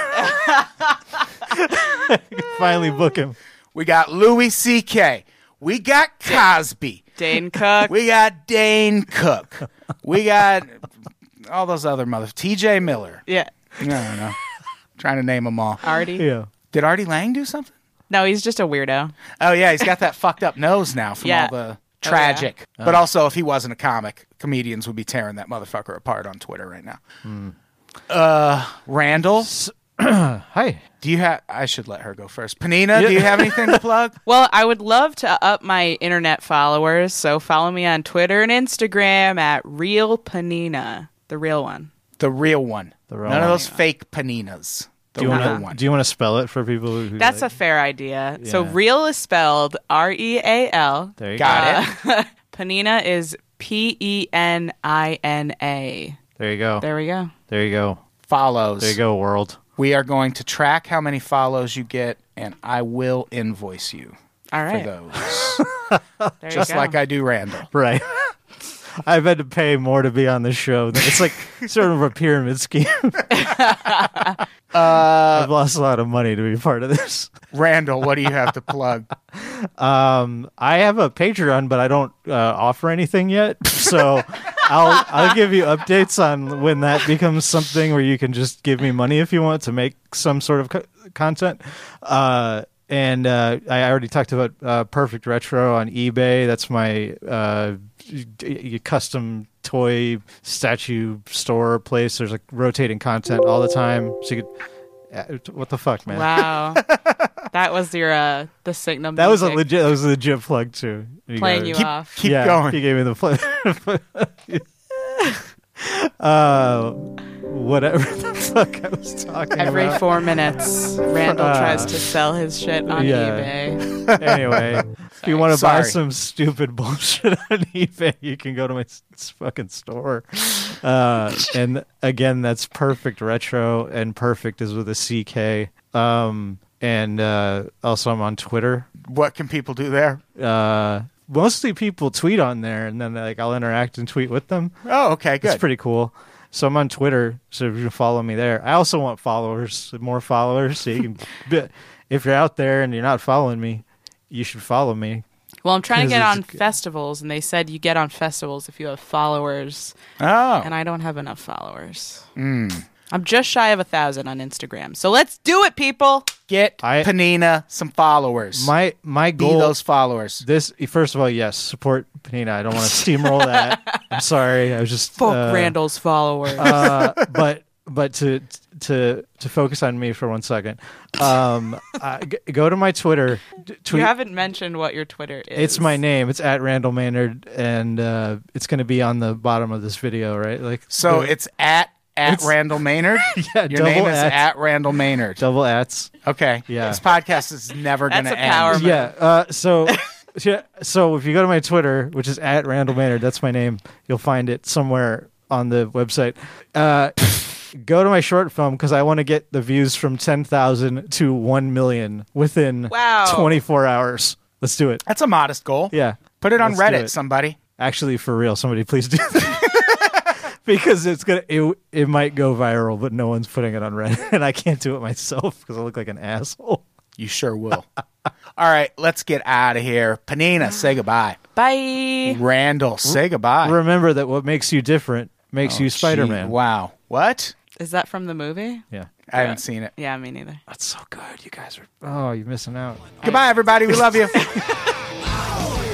we can finally book him. We got Louis C K. We got Cosby. Dane Cook. We got Dane Cook. We got all those other mothers. T J Miller. yeah. I don't know. Trying to name them all. Artie. Yeah. Did Artie Lang do something? No, he's just a weirdo. Oh, yeah. He's got that fucked up nose now from Yeah. all the Oh, tragic. But also, if he wasn't a comic, comedians would be tearing that motherfucker apart on Twitter right now. Uh, Randall, Hi. do you have... I should let her go first. Panina, do you have anything to plug? Well, I would love to up my internet followers, so follow me on Twitter and Instagram at Real Panina, the real one. The real one. The real None one. of those fake Paninas. The Do you real want to? one. Do you want to spell it for people who? That's like, a fair idea. So Yeah. real is spelled R E A L. There you Got go. it. Panina is P E N I N A. There you go. There we go. There you go. Follows. There you go, world. We are going to track how many follows you get, and I will invoice you All for right. those. There Just you go. like I do Randall. Right. I've had to pay more to be on the show. It's like sort of a pyramid scheme. Uh, I've lost a lot of money to be part of this. Randall, what do you have to plug? Um, I have a Patreon, but I don't uh, offer anything yet. So I'll I'll give you updates on when that becomes something where you can just give me money if you want to make some sort of co- content. Uh, and uh, I already talked about uh, Perfect Retro on eBay. That's my uh, d- custom toy statue store place. There's like rotating content all the time. So you could, uh, what the fuck, man? Wow. That was your uh the Signum. That was a music legit. That was a legit plug too. You playing gotta- you Keep, off. keep yeah, going. He gave me the plug. uh, whatever the fuck I was talking Every about. four minutes, Randall Uh, tries to sell his shit on yeah. eBay. Anyway, if you want to buy Sorry. some stupid bullshit on eBay, you can go to my s- s- fucking store. Uh, and again, that's Perfect Retro, and Perfect is with a C K. Um, and uh, also, I'm on Twitter. What can people do there? Uh, mostly people tweet on there, and then like I'll interact and tweet with them. Oh, okay, good. It's pretty cool. So I'm on Twitter, so if you can follow me there. I also want followers, more followers. So you can, if you're out there and you're not following me, you should follow me. Well, I'm trying to get on it's- festivals, and they said you get on festivals if you have followers, Oh. and I don't have enough followers. Mm. I'm just shy of a thousand on Instagram. So let's do it, people. Get I- Panina some followers. My my Be goal. those followers. This first of all, yes, support Panina. I don't want to steamroll that. I'm sorry. I was just Fuck uh, Randall's followers. uh, but but to to to focus on me for one second. Um, uh, g- go to my Twitter. d- you Tweet. haven't mentioned what your Twitter is. It's my name. It's at Randall Maynard, and uh, it's going to be on the bottom of this video, right? Like So the- it's at at It's- Randall Maynard. yeah, Your double name is at, at Randall Maynard. double ats. Okay. Yeah. This podcast is never That's going to a power end. move. Yeah. Uh, so. Yeah, so if you go to my Twitter, which is at Randall Maynard, that's my name, you'll find it somewhere on the website. Uh, go to my short film because I want to get the views from ten thousand to one million within Wow. twenty-four hours. Let's do it. That's a modest goal. Yeah. Put it on Let's do Reddit, it. somebody. Actually, for real, somebody please do that. Because it's gonna it, it might go viral, but no one's putting it on Reddit, and I can't do it myself because I look like an asshole. You sure will. All right, let's get out of here. Panina, say goodbye. Bye. Randall, say goodbye. Remember that what makes you different makes Oh, you Spider-Man. gee, Wow. What? Is that from the movie? Yeah. I haven't seen it. Yeah, me neither. That's so good. You guys are oh, you're missing out. Goodbye, everybody. We love you. Oh,